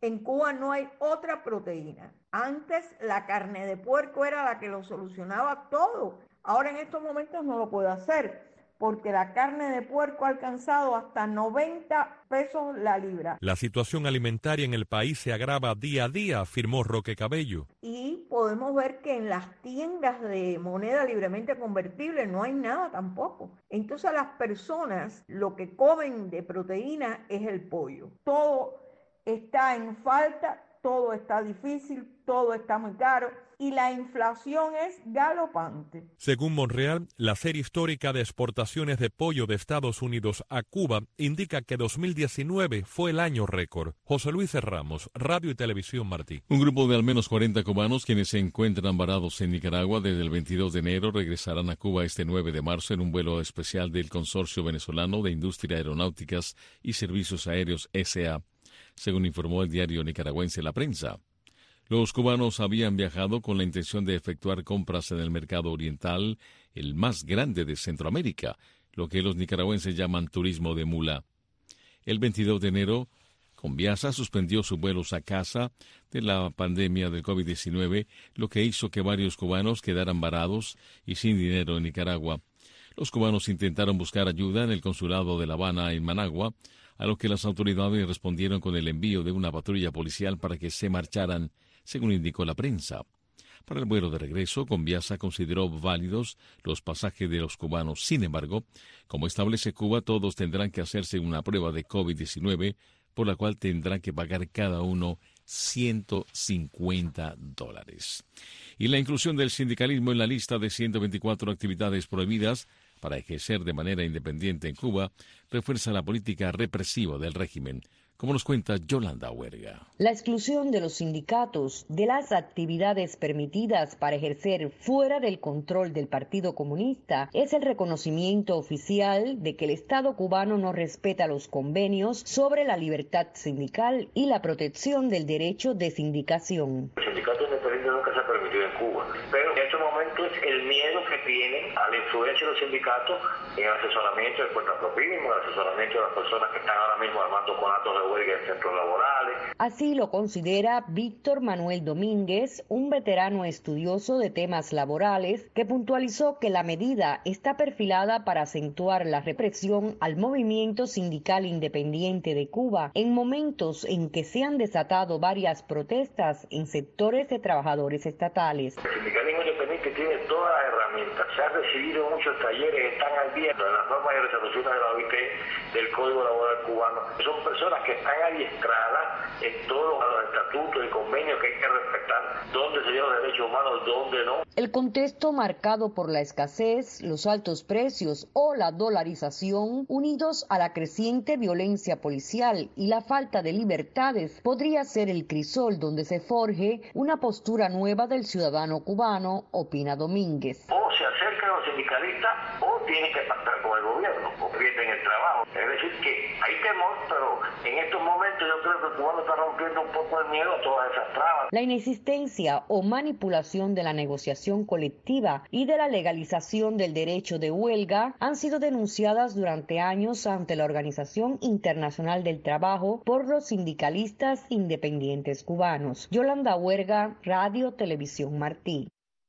En Cuba no hay otra proteína. Antes la carne de puerco era la que lo solucionaba todo. Ahora en estos momentos no lo puede hacer, porque la carne de puerco ha alcanzado hasta noventa pesos la libra. La situación alimentaria en el país se agrava día a día, afirmó Roque Cabello. Y podemos ver que en las tiendas de moneda libremente convertible no hay nada tampoco. Entonces las personas lo que comen de proteína es el pollo. Todo está en falta, todo está difícil, todo está muy caro. Y la inflación es galopante. Según Monreal, la serie histórica de exportaciones de pollo de Estados Unidos a Cuba indica que dos mil diecinueve fue el año récord. José Luis Ramos, Radio y Televisión Martí. Un grupo de al menos cuarenta cubanos quienes se encuentran varados en Nicaragua desde el veintidós de enero regresarán a Cuba este nueve de marzo en un vuelo especial del Consorcio Venezolano de Industria Aeronáuticas y Servicios Aéreos S A, según informó el diario nicaragüense La Prensa. Los cubanos habían viajado con la intención de efectuar compras en el mercado oriental, el más grande de Centroamérica, lo que los nicaragüenses llaman turismo de mula. El veintidós de enero, Conviasa suspendió sus vuelos a casa de la pandemia del COVID diecinueve, lo que hizo que varios cubanos quedaran varados y sin dinero en Nicaragua. Los cubanos intentaron buscar ayuda en el consulado de La Habana, en Managua, a lo que las autoridades respondieron con el envío de una patrulla policial para que se marcharan, según indicó la prensa. Para el vuelo de regreso, Conviasa consideró válidos los pasajes de los cubanos. Sin embargo, como establece Cuba, todos tendrán que hacerse una prueba de COVID diecinueve, por la cual tendrán que pagar cada uno ciento cincuenta dólares. Y la inclusión del sindicalismo en la lista de ciento veinticuatro actividades prohibidas para ejercer de manera independiente en Cuba refuerza la política represiva del régimen, como nos cuenta Yolanda Huerga. La exclusión de los sindicatos de las actividades permitidas para ejercer fuera del control del Partido Comunista es el reconocimiento oficial de que el Estado cubano no respeta los convenios sobre la libertad sindical y la protección del derecho de sindicación. El sindicato independiente nunca se ha permitido en Cuba, pero en este momento es el miedo que tienen a la influencia de los sindicatos en el asesoramiento del contrapropismo, el asesoramiento de las personas que están ahora mismo armando conatos de huelga en centros laborales. Así lo considera Víctor Manuel Domínguez, un veterano estudioso de temas laborales, que puntualizó que la medida está perfilada para acentuar la represión al movimiento sindical independiente de Cuba en momentos en que se han desatado varias protestas en sectores de trabajadores estatales. El sindicalismo independiente tiene todas las herramientas, se han recibido muchos talleres, están al día en las normas y resoluciones de la O I T del Código Laboral cubano. Son personas que están adiestradas en todos los estatutos y convenios que hay que respetar, dónde se llevan los derechos humanos, dónde no. El contexto marcado por la escasez, los altos precios o la dolarización, unidos a la creciente violencia policial y la falta de libertades, podría ser el crisol donde se forje una postura nueva del ciudadano cubano, opina Domínguez. O se acercan a los sindicalistas o tienen que pactar con el gobierno, o pierden el trabajo. Es decir, que hay temor, pero en estos momentos yo creo que el cubano está rompiendo un poco el miedo a todas esas trabas. La inexistencia o manipulación de la negociación colectiva y de la legalización del derecho de huelga han sido denunciadas durante años ante la Organización Internacional del Trabajo por los sindicalistas independientes cubanos. Yolanda Huerga, Radio Televisión Martí.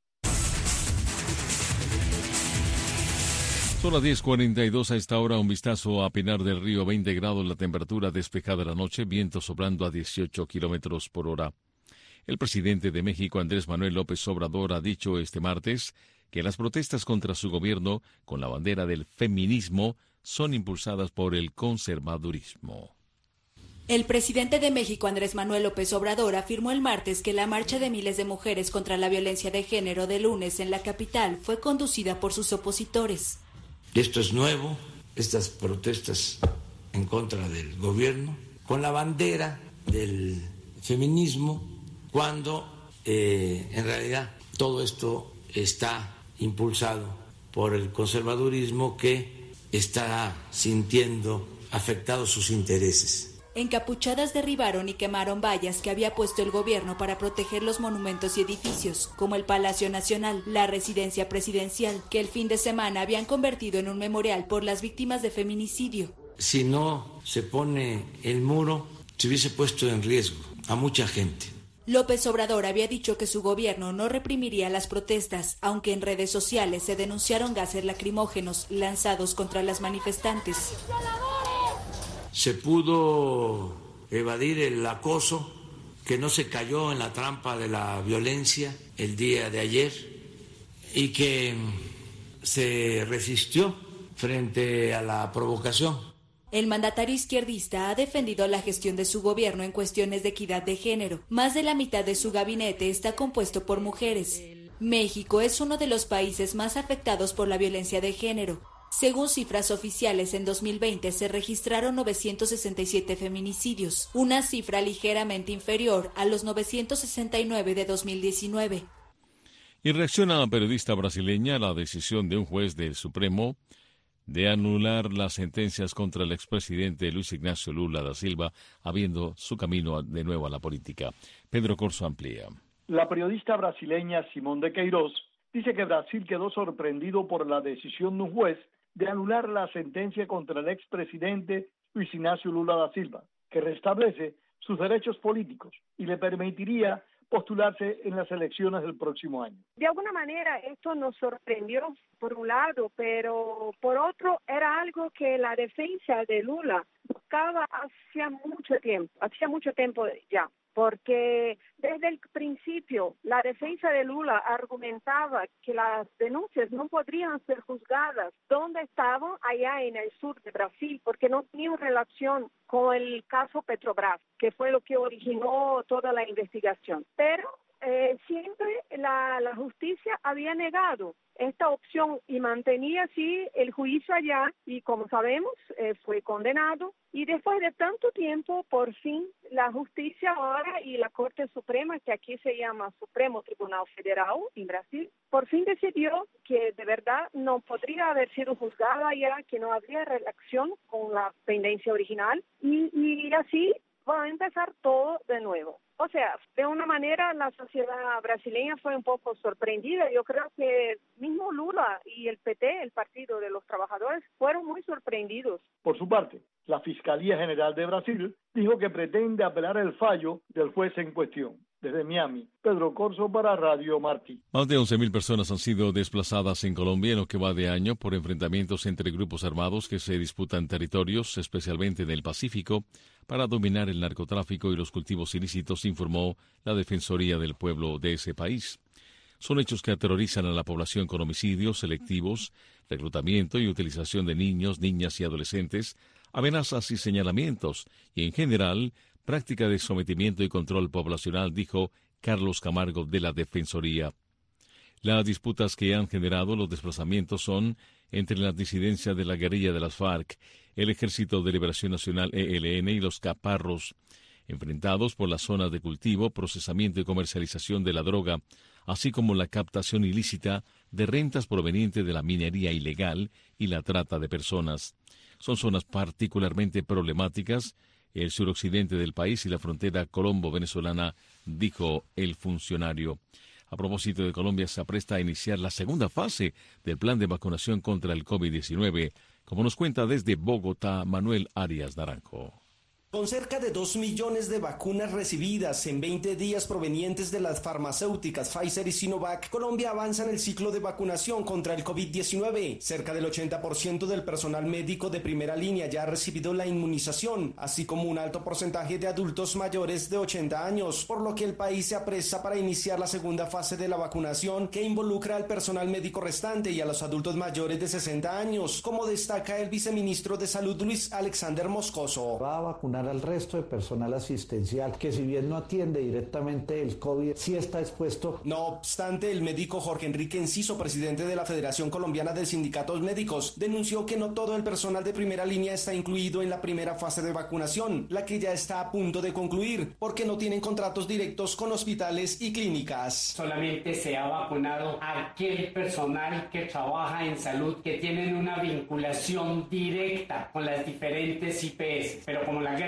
Son las diez cuarenta y dos a esta hora. Un vistazo a Pinar del Río, veinte grados la temperatura, despejada la noche, viento soplando a dieciocho kilómetros por hora. El presidente de México, Andrés Manuel López Obrador, ha dicho este martes que las protestas contra su gobierno con la bandera del feminismo son impulsadas por el conservadurismo. El presidente de México, Andrés Manuel López Obrador, afirmó el martes que la marcha de miles de mujeres contra la violencia de género de lunes en la capital fue conducida por sus opositores. Esto es nuevo, estas protestas en contra del gobierno, con la bandera del feminismo, cuando eh, en realidad todo esto está impulsado por el conservadurismo que está sintiendo afectados sus intereses. Encapuchadas derribaron y quemaron vallas que había puesto el gobierno para proteger los monumentos y edificios, como el Palacio Nacional, la residencia presidencial, que el fin de semana habían convertido en un memorial por las víctimas de feminicidio. Si no se pone el muro, se hubiese puesto en riesgo a mucha gente. López Obrador había dicho que su gobierno no reprimiría las protestas, aunque en redes sociales se denunciaron gases lacrimógenos lanzados contra las manifestantes. Se pudo evadir el acoso, que no se cayó en la trampa de la violencia el día de ayer y que se resistió frente a la provocación. El mandatario izquierdista ha defendido la gestión de su gobierno en cuestiones de equidad de género. Más de la mitad de su gabinete está compuesto por mujeres. México es uno de los países más afectados por la violencia de género. Según cifras oficiales, en dos mil veinte se registraron novecientos sesenta y siete feminicidios, una cifra ligeramente inferior a los novecientos sesenta y nueve de dos mil diecinueve. Y reacciona la periodista brasileña a la decisión de un juez del Supremo de anular las sentencias contra el expresidente Luis Ignacio Lula da Silva, habiendo su camino de nuevo a la política. Pedro Corso amplía. La periodista brasileña Simón de Queiroz dice que Brasil quedó sorprendido por la decisión de un juez de anular la sentencia contra el expresidente Luis Ignacio Lula da Silva, que restablece sus derechos políticos y le permitiría postularse en las elecciones del próximo año. De alguna manera esto nos sorprendió por un lado, pero por otro era algo que la defensa de Lula buscaba hacía mucho tiempo, hacía mucho tiempo ya, porque desde el principio la defensa de Lula argumentaba que las denuncias no podrían ser juzgadas donde estaban, allá en el sur de Brasil, porque no tenían relación con el caso Petrobras, que fue lo que originó toda la investigación. Pero eh, siempre la, la justicia había negado esta opción y mantenía así el juicio allá y, como sabemos, eh, fue condenado. Y después de tanto tiempo, por fin, la justicia ahora y la Corte Suprema, que aquí se llama Supremo Tribunal Federal en Brasil, por fin decidió que de verdad no podría haber sido juzgada ya, que no había relación con la pendencia original y, y así va a empezar todo de nuevo. O sea, de una manera la sociedad brasileña fue un poco sorprendida. Yo creo que mismo Lula y el P T, el Partido de los Trabajadores, fueron muy sorprendidos. Por su parte, la Fiscalía General de Brasil dijo que pretende apelar el fallo del juez en cuestión. Desde Miami, Pedro Corso para Radio Martí. Más de once mil personas han sido desplazadas en Colombia en lo que va de año por enfrentamientos entre grupos armados que se disputan territorios, especialmente en el Pacífico, para dominar el narcotráfico y los cultivos ilícitos, informó la Defensoría del Pueblo de ese país. Son hechos que aterrorizan a la población con homicidios selectivos, reclutamiento y utilización de niños, niñas y adolescentes, amenazas y señalamientos, y en general, práctica de sometimiento y control poblacional, dijo Carlos Camargo de la Defensoría. Las disputas que han generado los desplazamientos son entre las disidencias de la guerrilla de las FARC, el Ejército de Liberación Nacional E L N y los caparros, enfrentados por las zonas de cultivo, procesamiento y comercialización de la droga, así como la captación ilícita de rentas provenientes de la minería ilegal y la trata de personas. Son zonas particularmente problemáticas, el suroccidente del país y la frontera colombo-venezolana, dijo el funcionario. A propósito de Colombia, se apresta a iniciar la segunda fase del plan de vacunación contra el COVID diecinueve, como nos cuenta desde Bogotá Manuel Arias Naranjo. Con cerca de dos millones de vacunas recibidas en veinte días provenientes de las farmacéuticas Pfizer y Sinovac, Colombia avanza en el ciclo de vacunación contra el COVID diecinueve. Cerca del ochenta por ciento del personal médico de primera línea ya ha recibido la inmunización, así como un alto porcentaje de adultos mayores de ochenta años, por lo que el país se apresta para iniciar la segunda fase de la vacunación que involucra al personal médico restante y a los adultos mayores de sesenta años, como destaca el viceministro de Salud Luis Alexander Moscoso. Va a vacunar al resto de personal asistencial que, si bien no atiende directamente el COVID, sí está expuesto. No obstante, el médico Jorge Enrique Enciso, presidente de la Federación Colombiana de Sindicatos Médicos, denunció que no todo el personal de primera línea está incluido en la primera fase de vacunación, la que ya está a punto de concluir, porque no tienen contratos directos con hospitales y clínicas. Solamente se ha vacunado a aquel personal que trabaja en salud, que tienen una vinculación directa con las diferentes I P S, pero como la gran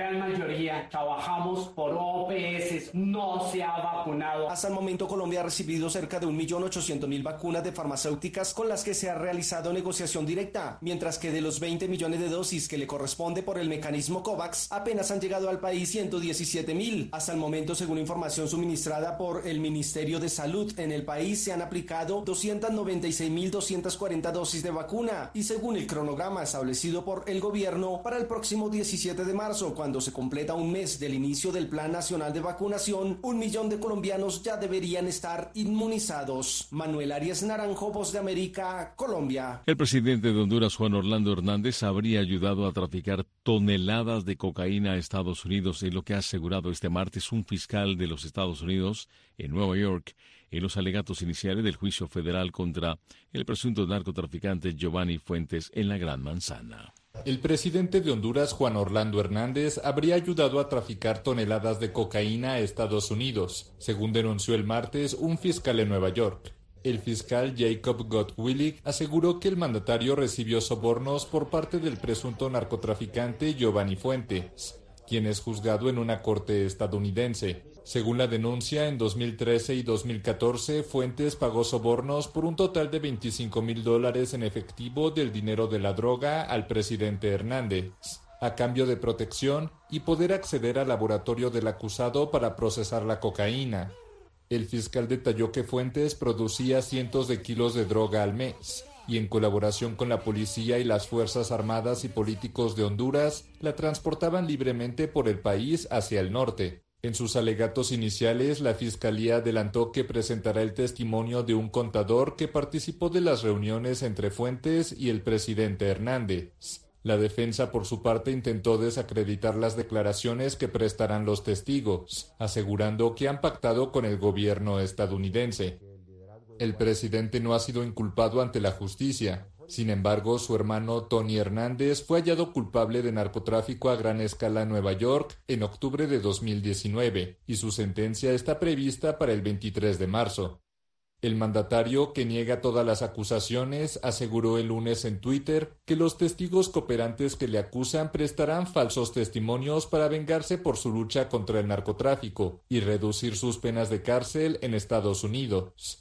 gran mayoría trabajamos por O P S, no se ha vacunado. Hasta el momento Colombia ha recibido cerca de un millón ochocientos mil vacunas de farmacéuticas con las que se ha realizado negociación directa, mientras que de los veinte millones de dosis que le corresponde por el mecanismo COVAX, apenas han llegado al país ciento diecisiete mil. Hasta el momento, según información suministrada por el Ministerio de Salud, en el país se han aplicado doscientas noventa y seis mil doscientas cuarenta dosis de vacuna y según el cronograma establecido por el gobierno, para el próximo diecisiete de marzo, cuando se completa un mes del inicio del Plan Nacional de Vacunación, un millón de colombianos ya deberían estar inmunizados. Manuel Arias Naranjo, Voz de América, Colombia. El presidente de Honduras, Juan Orlando Hernández, habría ayudado a traficar toneladas de cocaína a Estados Unidos, en lo que ha asegurado este martes un fiscal de los Estados Unidos en Nueva York, en los alegatos iniciales del juicio federal contra el presunto narcotraficante Giovanni Fuentes en la Gran Manzana. El presidente de Honduras, Juan Orlando Hernández, habría ayudado a traficar toneladas de cocaína a Estados Unidos, según denunció el martes un fiscal en Nueva York. El fiscal Jacob Gottwillig aseguró que el mandatario recibió sobornos por parte del presunto narcotraficante Giovanni Fuentes, quien es juzgado en una corte estadounidense. Según la denuncia, en dos mil trece y dos mil catorce, Fuentes pagó sobornos por un total de veinticinco mil dólares en efectivo del dinero de la droga al presidente Hernández, a cambio de protección y poder acceder al laboratorio del acusado para procesar la cocaína. El fiscal detalló que Fuentes producía cientos de kilos de droga al mes y en colaboración con la policía y las Fuerzas Armadas y políticos de Honduras, la transportaban libremente por el país hacia el norte. En sus alegatos iniciales, la Fiscalía adelantó que presentará el testimonio de un contador que participó de las reuniones entre Fuentes y el presidente Hernández. La defensa, por su parte, intentó desacreditar las declaraciones que prestarán los testigos, asegurando que han pactado con el gobierno estadounidense. El presidente no ha sido inculpado ante la justicia. Sin embargo, su hermano Tony Hernández fue hallado culpable de narcotráfico a gran escala en Nueva York en octubre de dos mil diecinueve, y su sentencia está prevista para el veintitrés de marzo. El mandatario, que niega todas las acusaciones, aseguró el lunes en Twitter que los testigos cooperantes que le acusan prestarán falsos testimonios para vengarse por su lucha contra el narcotráfico y reducir sus penas de cárcel en Estados Unidos.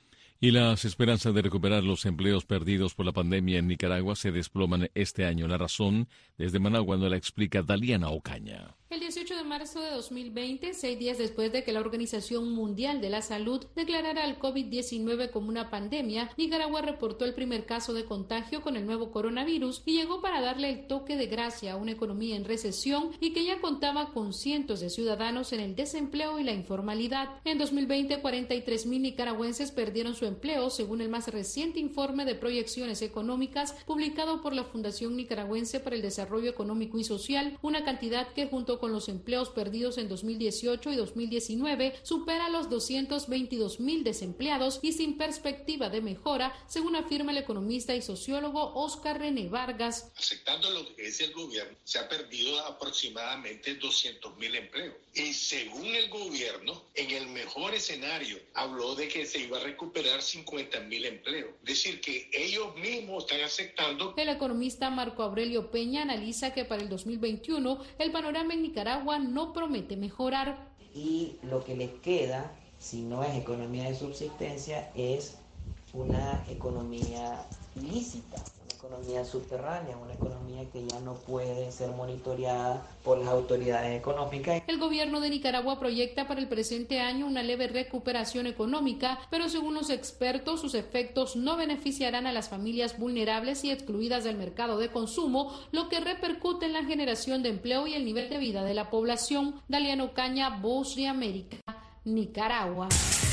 Y las esperanzas de recuperar los empleos perdidos por la pandemia en Nicaragua se desploman este año. La razón, desde Managua, nos la explica Daliana Ocaña. El dieciocho de marzo de dos mil veinte, seis días después de que la Organización Mundial de la Salud declarara el COVID diecinueve como una pandemia, Nicaragua reportó el primer caso de contagio con el nuevo coronavirus y llegó para darle el toque de gracia a una economía en recesión y que ya contaba con cientos de ciudadanos en el desempleo y la informalidad. En dos mil veinte, cuarenta y tres mil nicaragüenses perdieron su empleo, según el más reciente informe de proyecciones económicas publicado por la Fundación Nicaragüense para el Desarrollo Económico y Social, una cantidad que junto con los empleos perdidos en dos mil dieciocho y dos mil diecinueve supera los doscientos veintidós mil desempleados y sin perspectiva de mejora, según afirma el economista y sociólogo Oscar René Vargas. Aceptando lo que dice el gobierno, se ha perdido aproximadamente doscientos mil empleos. Y según el gobierno, en el mejor escenario, habló de que se iba a recuperar cincuenta mil empleos. Es decir, que ellos mismos están aceptando. El economista Marco Aurelio Peña analiza que para el dos mil veintiuno el panorama en Nicaragua no promete mejorar. Y lo que les queda, si no es economía de subsistencia, es una economía ilícita, una economía subterránea, una economía que ya no puede ser monitoreada por las autoridades económicas. El gobierno de Nicaragua proyecta para el presente año una leve recuperación económica, pero según los expertos, sus efectos no beneficiarán a las familias vulnerables y excluidas del mercado de consumo, lo que repercute en la generación de empleo y el nivel de vida de la población. Daliana Ocaña, Voz de América, Nicaragua.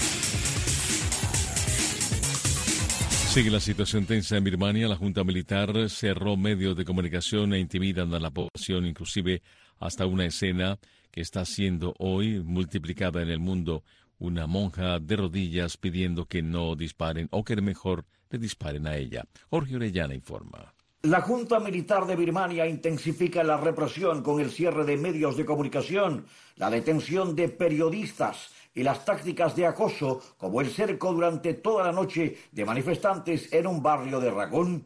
Sigue la situación tensa en Birmania. La Junta Militar cerró medios de comunicación e intimidan a la población, inclusive hasta una escena que está siendo hoy multiplicada en el mundo. Una monja de rodillas pidiendo que no disparen o que mejor le disparen a ella. Jorge Orellana informa. La Junta Militar de Birmania intensifica la represión con el cierre de medios de comunicación, la detención de periodistas y las tácticas de acoso, como el cerco durante toda la noche de manifestantes en un barrio de Rangún.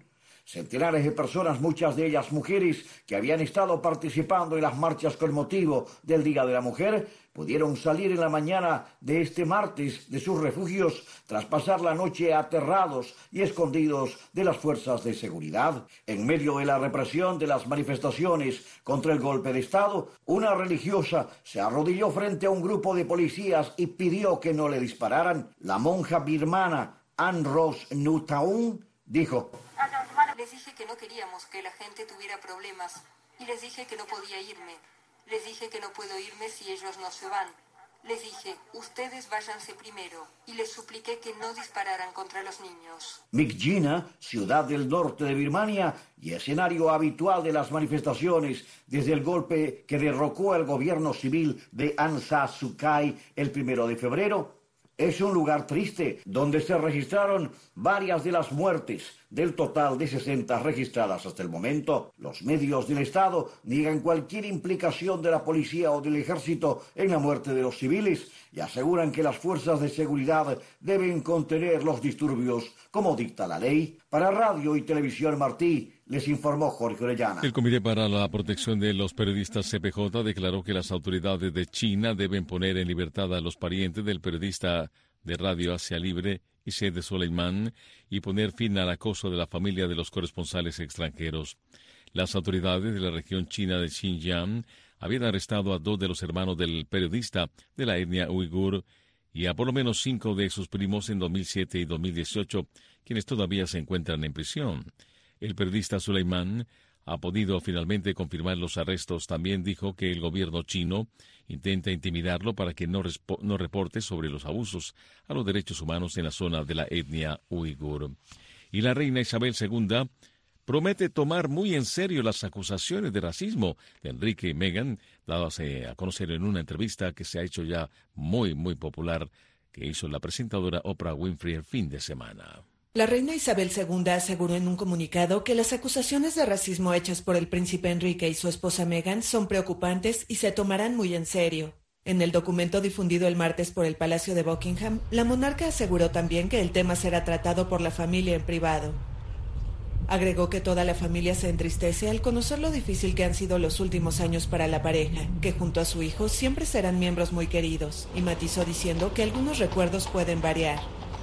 Centenares de personas, muchas de ellas mujeres, que habían estado participando en las marchas con motivo del Día de la Mujer, pudieron salir en la mañana de este martes de sus refugios tras pasar la noche aterrados y escondidos de las fuerzas de seguridad. En medio de la represión de las manifestaciones contra el golpe de Estado, una religiosa se arrodilló frente a un grupo de policías y pidió que no le dispararan. La monja birmana Aung Ros Nutaung dijo: les dije que no queríamos que la gente tuviera problemas y les dije que no podía irme. Les dije que no puedo irme si ellos no se van. Les dije, ustedes váyanse primero, y les supliqué que no dispararan contra los niños. Myitkyina, ciudad del norte de Birmania y escenario habitual de las manifestaciones desde el golpe que derrocó al gobierno civil de Aung San Suu Kyi el primero de febrero, es un lugar triste donde se registraron varias de las muertes del total de sesenta registradas hasta el momento. Los medios del Estado niegan cualquier implicación de la policía o del ejército en la muerte de los civiles y aseguran que las fuerzas de seguridad deben contener los disturbios como dicta la ley. Para Radio y Televisión Martí, les informó Jorge Orellana. El Comité para la Protección de los Periodistas C P J declaró que las autoridades de China deben poner en libertad a los parientes del periodista de Radio Asia Libre, Issei Soleiman, y poner fin al acoso de la familia de los corresponsales extranjeros. Las autoridades de la región china de Xinjiang habían arrestado a dos de los hermanos del periodista de la etnia uigur y a por lo menos cinco de sus primos en dos mil siete y dos mil dieciocho, quienes todavía se encuentran en prisión. El periodista Soleiman ha podido finalmente confirmar los arrestos. También dijo que el gobierno chino intenta intimidarlo para que no, respo- no reporte sobre los abusos a los derechos humanos en la zona de la etnia uigur. Y la reina Isabel segunda promete tomar muy en serio las acusaciones de racismo de Enrique y Meghan, dadas a conocer en una entrevista que se ha hecho ya muy, muy popular, que hizo la presentadora Oprah Winfrey el fin de semana. La reina Isabel segunda aseguró en un comunicado que las acusaciones de racismo hechas por el príncipe Enrique y su esposa Meghan son preocupantes y se tomarán muy en serio. En el documento difundido el martes por el Palacio de Buckingham, la monarca aseguró también que el tema será tratado por la familia en privado. Agregó que toda la familia se entristece al conocer lo difícil que han sido los últimos años para la pareja, que junto a su hijo siempre serán miembros muy queridos, y matizó diciendo que algunos recuerdos pueden variar.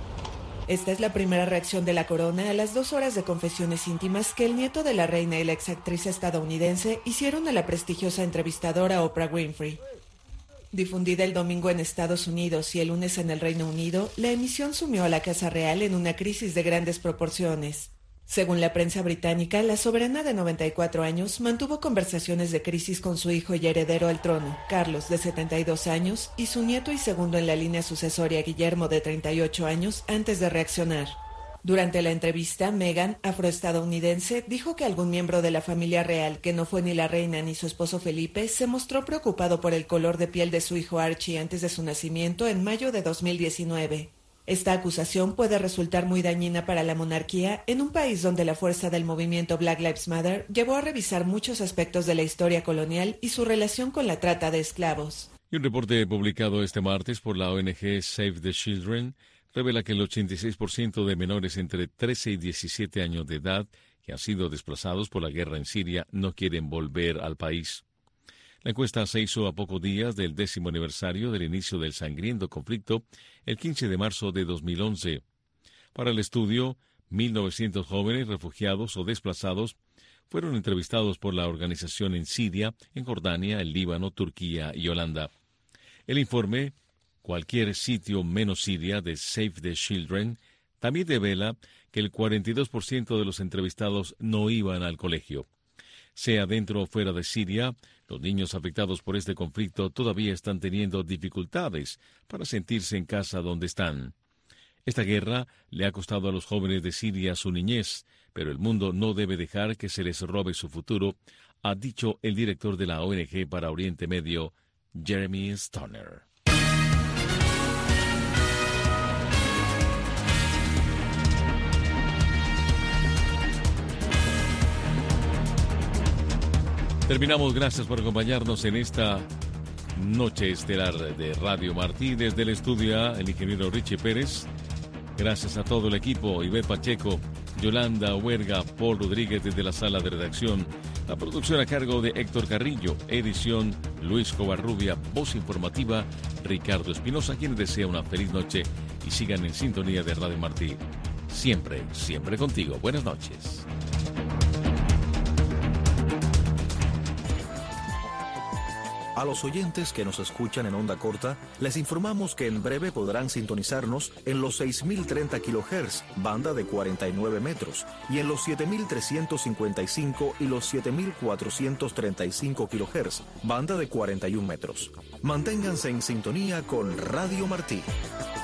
Esta es la primera reacción de la corona a las dos horas de confesiones íntimas que el nieto de la reina y la exactriz estadounidense hicieron a la prestigiosa entrevistadora Oprah Winfrey. Difundida el domingo en Estados Unidos y el lunes en el Reino Unido, la emisión sumió a la Casa Real en una crisis de grandes proporciones. Según la prensa británica, la soberana de noventa y cuatro años mantuvo conversaciones de crisis con su hijo y heredero al trono, Carlos, de setenta y dos años, y su nieto y segundo en la línea sucesoria, Guillermo, de treinta y ocho años, antes de reaccionar. Durante la entrevista, Meghan, afroestadounidense, dijo que algún miembro de la familia real, que no fue ni la reina ni su esposo Felipe, se mostró preocupado por el color de piel de su hijo Archie antes de su nacimiento en mayo de dos mil diecinueve. Esta acusación puede resultar muy dañina para la monarquía en un país donde la fuerza del movimiento Black Lives Matter llevó a revisar muchos aspectos de la historia colonial y su relación con la trata de esclavos. Y un reporte publicado este martes por la O N G Save the Children revela que el ochenta y seis por ciento de menores entre trece y diecisiete años de edad que han sido desplazados por la guerra en Siria no quieren volver al país. La encuesta se hizo a pocos días del décimo aniversario del inicio del sangriento conflicto, el quince de marzo de dos mil once. Para el estudio, mil novecientos jóvenes refugiados o desplazados fueron entrevistados por la organización en Siria, en Jordania, el Líbano, Turquía y Holanda. El informe, Cualquier sitio menos Siria, de Save the Children, también revela que el cuarenta y dos por ciento de los entrevistados no iban al colegio. Sea dentro o fuera de Siria, los niños afectados por este conflicto todavía están teniendo dificultades para sentirse en casa donde están. Esta guerra le ha costado a los jóvenes de Siria su niñez, pero el mundo no debe dejar que se les robe su futuro, ha dicho el director de la O N G para Oriente Medio, Jeremy Stoner. Terminamos, gracias por acompañarnos en esta noche estelar de Radio Martí. Desde el estudio A, el ingeniero Richie Pérez. Gracias a todo el equipo, Ivette Pacheco, Yolanda Huerga, Paul Rodríguez desde la sala de redacción. La producción a cargo de Héctor Carrillo, edición Luis Covarrubia, voz informativa Ricardo Espinosa, quien desea una feliz noche y sigan en sintonía de Radio Martí. Siempre, siempre contigo. Buenas noches. A los oyentes que nos escuchan en onda corta, les informamos que en breve podrán sintonizarnos en los seis mil treinta kilohertz, banda de cuarenta y nueve metros, y en los siete mil trescientos cincuenta y cinco y los siete mil cuatrocientos treinta y cinco kilohertz, banda de cuarenta y un metros. Manténganse en sintonía con Radio Martí.